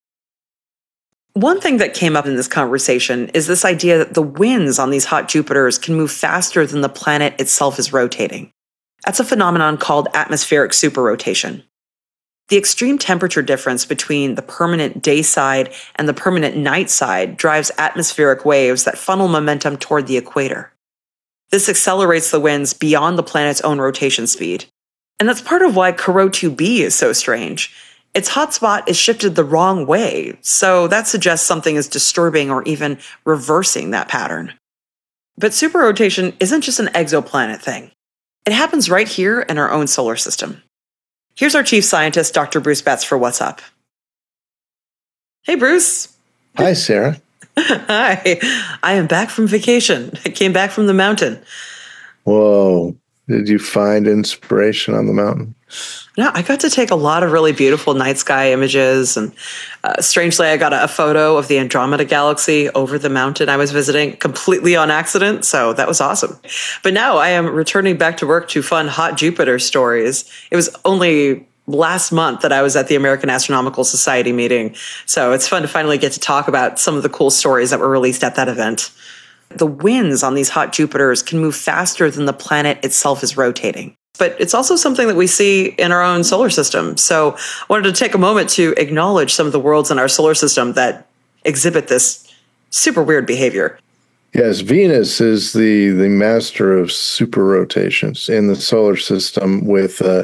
One thing that came up in this conversation is this idea that the winds on these hot Jupiters can move faster than the planet itself is rotating. That's a phenomenon called atmospheric superrotation. The extreme temperature difference between the permanent day side and the permanent night side drives atmospheric waves that funnel momentum toward the equator. This accelerates the winds beyond the planet's own rotation speed. And that's part of why Corot two b is so strange. Its hotspot is shifted the wrong way, so that suggests something is disturbing or even reversing that pattern. But superrotation isn't just an exoplanet thing. It happens right here in our own solar system. Here's our chief scientist, Doctor Bruce Betts, for What's Up. Hey, Bruce. Hi, Sarah. Hi. I am back from vacation. I came back from the mountain. Whoa. Did you find inspiration on the mountain? No, I got to take a lot of really beautiful night sky images. And uh, strangely, I got a, a photo of the Andromeda Galaxy over the mountain I was visiting completely on accident. So that was awesome. But now I am returning back to work to fun hot Jupiter stories. It was only last month that I was at the American Astronomical Society meeting. So it's fun to finally get to talk about some of the cool stories that were released at that event. The winds on these hot Jupiters can move faster than the planet itself is rotating. But it's also something that we see in our own solar system. So I wanted to take a moment to acknowledge some of the worlds in our solar system that exhibit this super weird behavior. Yes, Venus is the, the master of super rotations in the solar system with uh,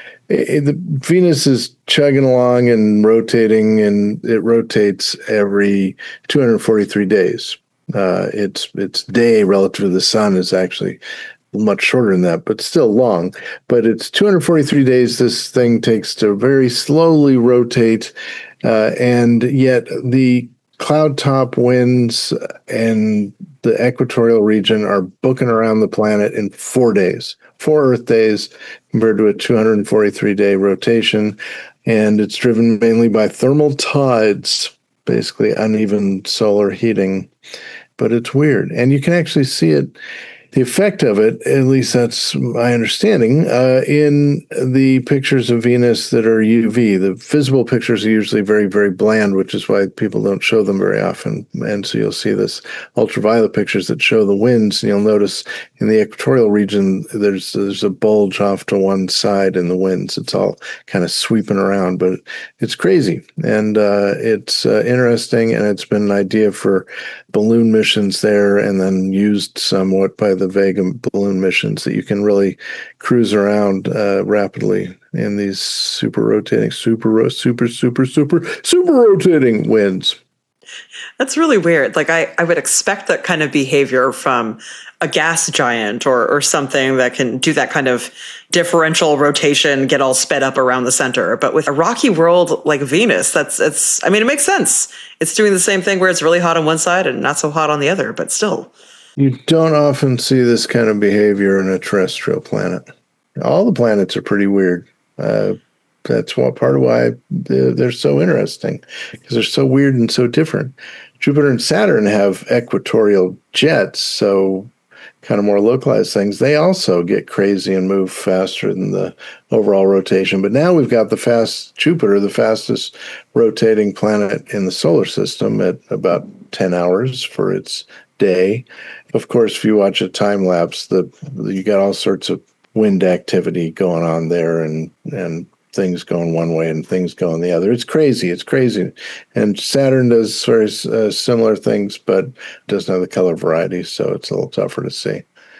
it, the, Venus is chugging along and rotating, and it rotates every two hundred forty-three days. Uh, its its day relative to the sun is actually much shorter than that, but still long. But it's two hundred forty-three days this thing takes to very slowly rotate, uh, and yet the cloud top winds and the equatorial region are booking around the planet in four days, four Earth days compared to a two hundred forty-three day rotation. And it's driven mainly by thermal tides, basically uneven solar heating. But it's weird. And you can actually see it, the effect of it, at least that's my understanding, uh, in the pictures of Venus that are U V. The visible pictures are usually very, very bland, which is why people don't show them very often. And so you'll see this ultraviolet pictures that show the winds, and you'll notice in the equatorial region, there's there's a bulge off to one side in the winds. It's all kind of sweeping around, but it's crazy. And uh, it's uh, interesting, and it's been an idea for balloon missions there, and then used somewhat by the Vega balloon missions, that you can really cruise around uh, rapidly in these super rotating, super, super, super, super, super rotating winds. That's really weird. Like I, I would expect that kind of behavior from a gas giant or, or something that can do that kind of differential rotation, get all sped up around the center. But with a rocky world like Venus, that's, it's, I mean, it makes sense. It's doing the same thing where it's really hot on one side and not so hot on the other, but still. You don't often see this kind of behavior in a terrestrial planet. All the planets are pretty weird. Uh, that's what part of why they're, they're so interesting, because they're so weird and so different. Jupiter and Saturn have equatorial jets, so kind of more localized things. They also get crazy and move faster than the overall rotation. But now we've got the fast Jupiter, the fastest rotating planet in the solar system, at about ten hours for its day. Of course, if you watch a time lapse, the you got all sorts of wind activity going on there, and and things going one way and things going the other. It's crazy. It's crazy. And Saturn does very uh, similar things, but doesn't have the color variety, so it's a little tougher to see.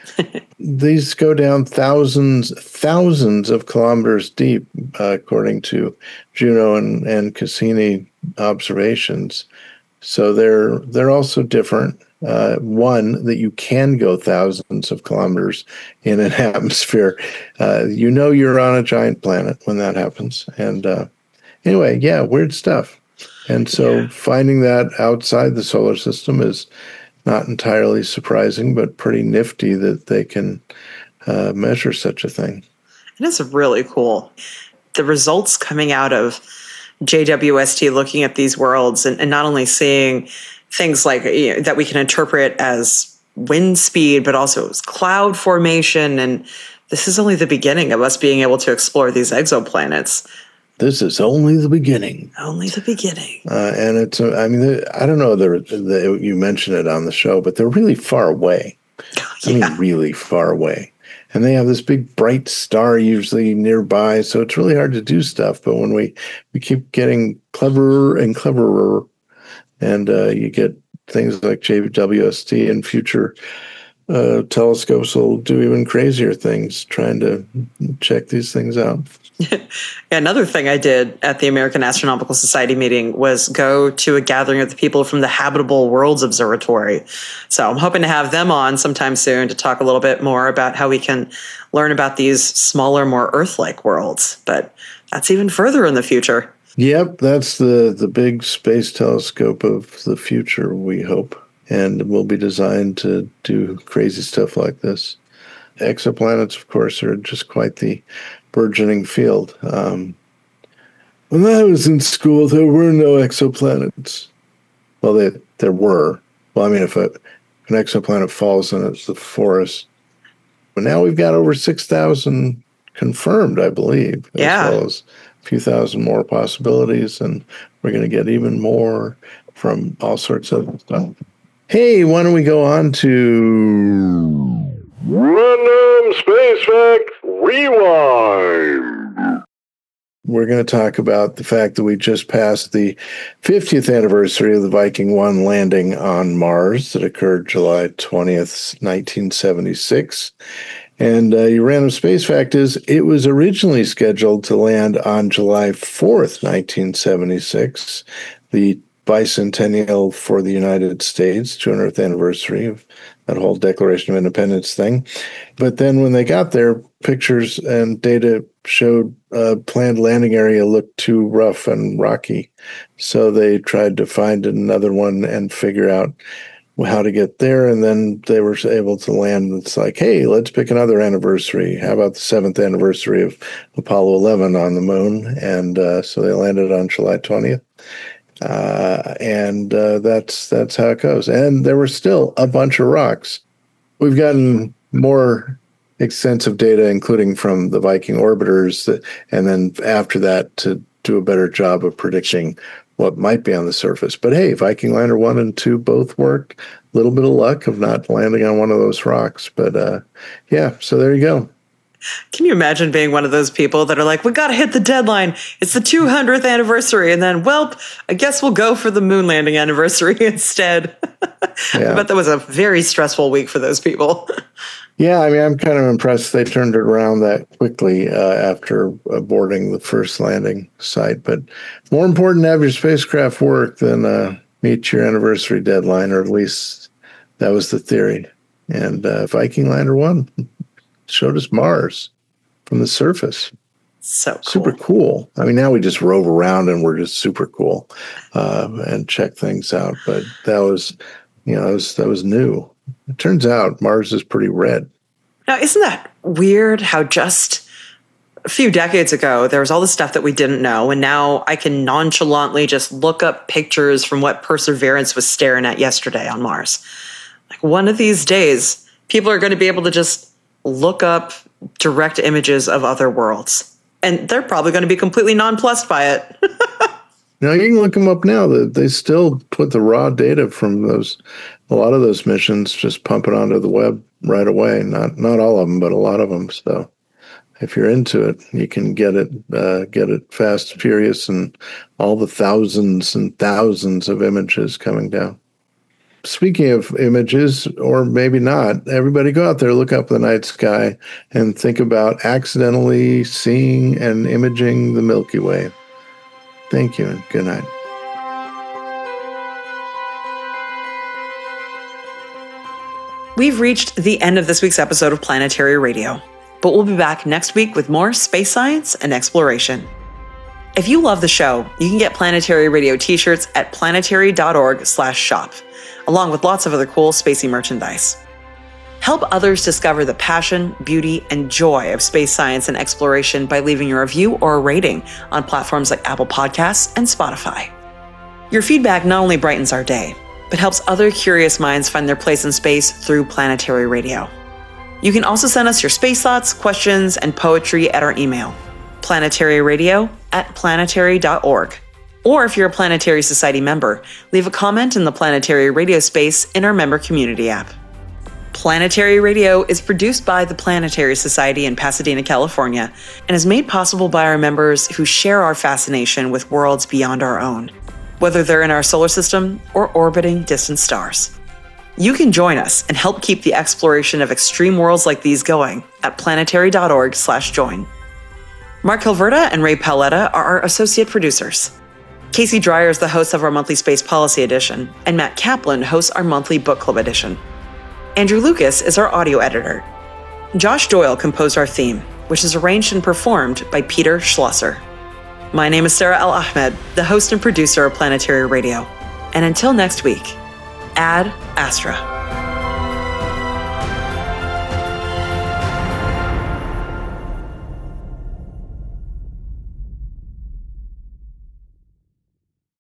These go down thousands, thousands of kilometers deep, uh, according to Juno and, and Cassini observations. So they're they're also different. Uh, one, that you can go thousands of kilometers in an atmosphere. Uh, you know you're on a giant planet when that happens. And uh, anyway, yeah, weird stuff. And so yeah. finding that outside the solar system is not entirely surprising, but pretty nifty that they can uh, measure such a thing. It is really cool. The results coming out of J W S T looking at these worlds and, and not only seeing things like you know, that we can interpret as wind speed, but also as cloud formation. And this is only the beginning of us being able to explore these exoplanets. This is only the beginning. Only the beginning. Uh, and it's, uh, I mean, I don't know, they're, they, you mentioned it on the show, but they're really far away. Yeah. I mean, really far away. And they have this big bright star usually nearby, so it's really hard to do stuff. But when we, we keep getting cleverer and cleverer, and uh, you get things like J W S T and future uh, telescopes will do even crazier things trying to check these things out. Another thing I did at the American Astronomical Society meeting was go to a gathering of the people from the Habitable Worlds Observatory. So I'm hoping to have them on sometime soon to talk a little bit more about how we can learn about these smaller, more Earth-like worlds. But that's even further in the future. Yep, that's the, the big space telescope of the future, we hope. And will be designed to do crazy stuff like this. Exoplanets, of course, are just quite the burgeoning field. Um, when I was in school, there were no exoplanets. Well, they, there were. Well, I mean, if a, an exoplanet falls in it's the forest. But now we've got over six thousand confirmed, I believe, yeah. as well as a few thousand more possibilities, and we're going to get even more from all sorts of stuff. Hey, why don't we go on to Random Space Fact Rewind. We're going to talk about the fact that we just passed the fiftieth anniversary of the Viking one landing on Mars that occurred July twentieth, nineteen seventy-six. And uh, your random space fact is it was originally scheduled to land on July fourth, nineteen seventy-six, the bicentennial for the United States, two hundredth anniversary of that whole Declaration of Independence thing. But then when they got there, pictures and data showed a planned landing area looked too rough and rocky. So they tried to find another one and figure out how to get there. And then they were able to land. It's like, hey, let's pick another anniversary. How about the seventh anniversary of Apollo eleven on the moon? And uh, so they landed on July twentieth. Uh, and uh, that's that's how it goes. And there were still a bunch of rocks. We've gotten more extensive data, including from the Viking orbiters, that, and then after that to do a better job of predicting what might be on the surface. But hey, Viking Lander one and two both worked. A little bit of luck of not landing on one of those rocks. But uh, yeah, so there you go. Can you imagine being one of those people that are like, we got to hit the deadline. It's the two hundredth anniversary. And then, well, I guess we'll go for the moon landing anniversary instead. Yeah. I bet that was a very stressful week for those people. Yeah, I mean, I'm kind of impressed they turned it around that quickly uh, after boarding the first landing site. But more important to have your spacecraft work than uh, meet your anniversary deadline, or at least that was the theory. And uh, Viking Lander one showed us Mars from the surface. So cool. Super cool. I mean, now we just rove around and we're just super cool uh, and check things out. But that was, you know, that was, that was new. It turns out Mars is pretty red. Now, isn't that weird how just a few decades ago, there was all this stuff that we didn't know. And now I can nonchalantly just look up pictures from what Perseverance was staring at yesterday on Mars. Like one of these days, people are going to be able to just look up direct images of other worlds. And they're probably going to be completely nonplussed by it. Now, you can look them up now. They still put the raw data from those, a lot of those missions, just pump it onto the web right away. Not not all of them, but a lot of them. So if you're into it, you can get it, uh, get it fast, furious, and all the thousands and thousands of images coming down. speaking of images, or maybe not, everybody go out there, look up the night sky, and think about accidentally seeing and imaging the Milky Way. Thank you, and good night. We've reached the end of this week's episode of Planetary Radio, but we'll be back next week with more space science and exploration. If you love the show, you can get Planetary Radio t-shirts at planetary.org slash shop, along with lots of other cool spacey merchandise. Help others discover the passion, beauty, and joy of space science and exploration by leaving a review or a rating on platforms like Apple Podcasts and Spotify. Your feedback not only brightens our day, but helps other curious minds find their place in space through Planetary Radio. You can also send us your space thoughts, questions, and poetry at our email, planetaryradio at planetary dot org. Or if you're a Planetary Society member, leave a comment in the Planetary Radio space in our member community app. Planetary Radio is produced by the Planetary Society in Pasadena, California, and is made possible by our members who share our fascination with worlds beyond our own, whether they're in our solar system or orbiting distant stars. You can join us and help keep the exploration of extreme worlds like these going at planetary.org slash join. Mark Hilverda and Ray Paoletta are our associate producers. Casey Dreyer is the host of our monthly Space Policy Edition, and Matt Kaplan hosts our monthly Book Club Edition. Andrew Lucas is our audio editor. Josh Doyle composed our theme, which is arranged and performed by Peter Schlosser. My name is Sarah El Ahmed, the host and producer of Planetary Radio. And until next week, Ad Astra.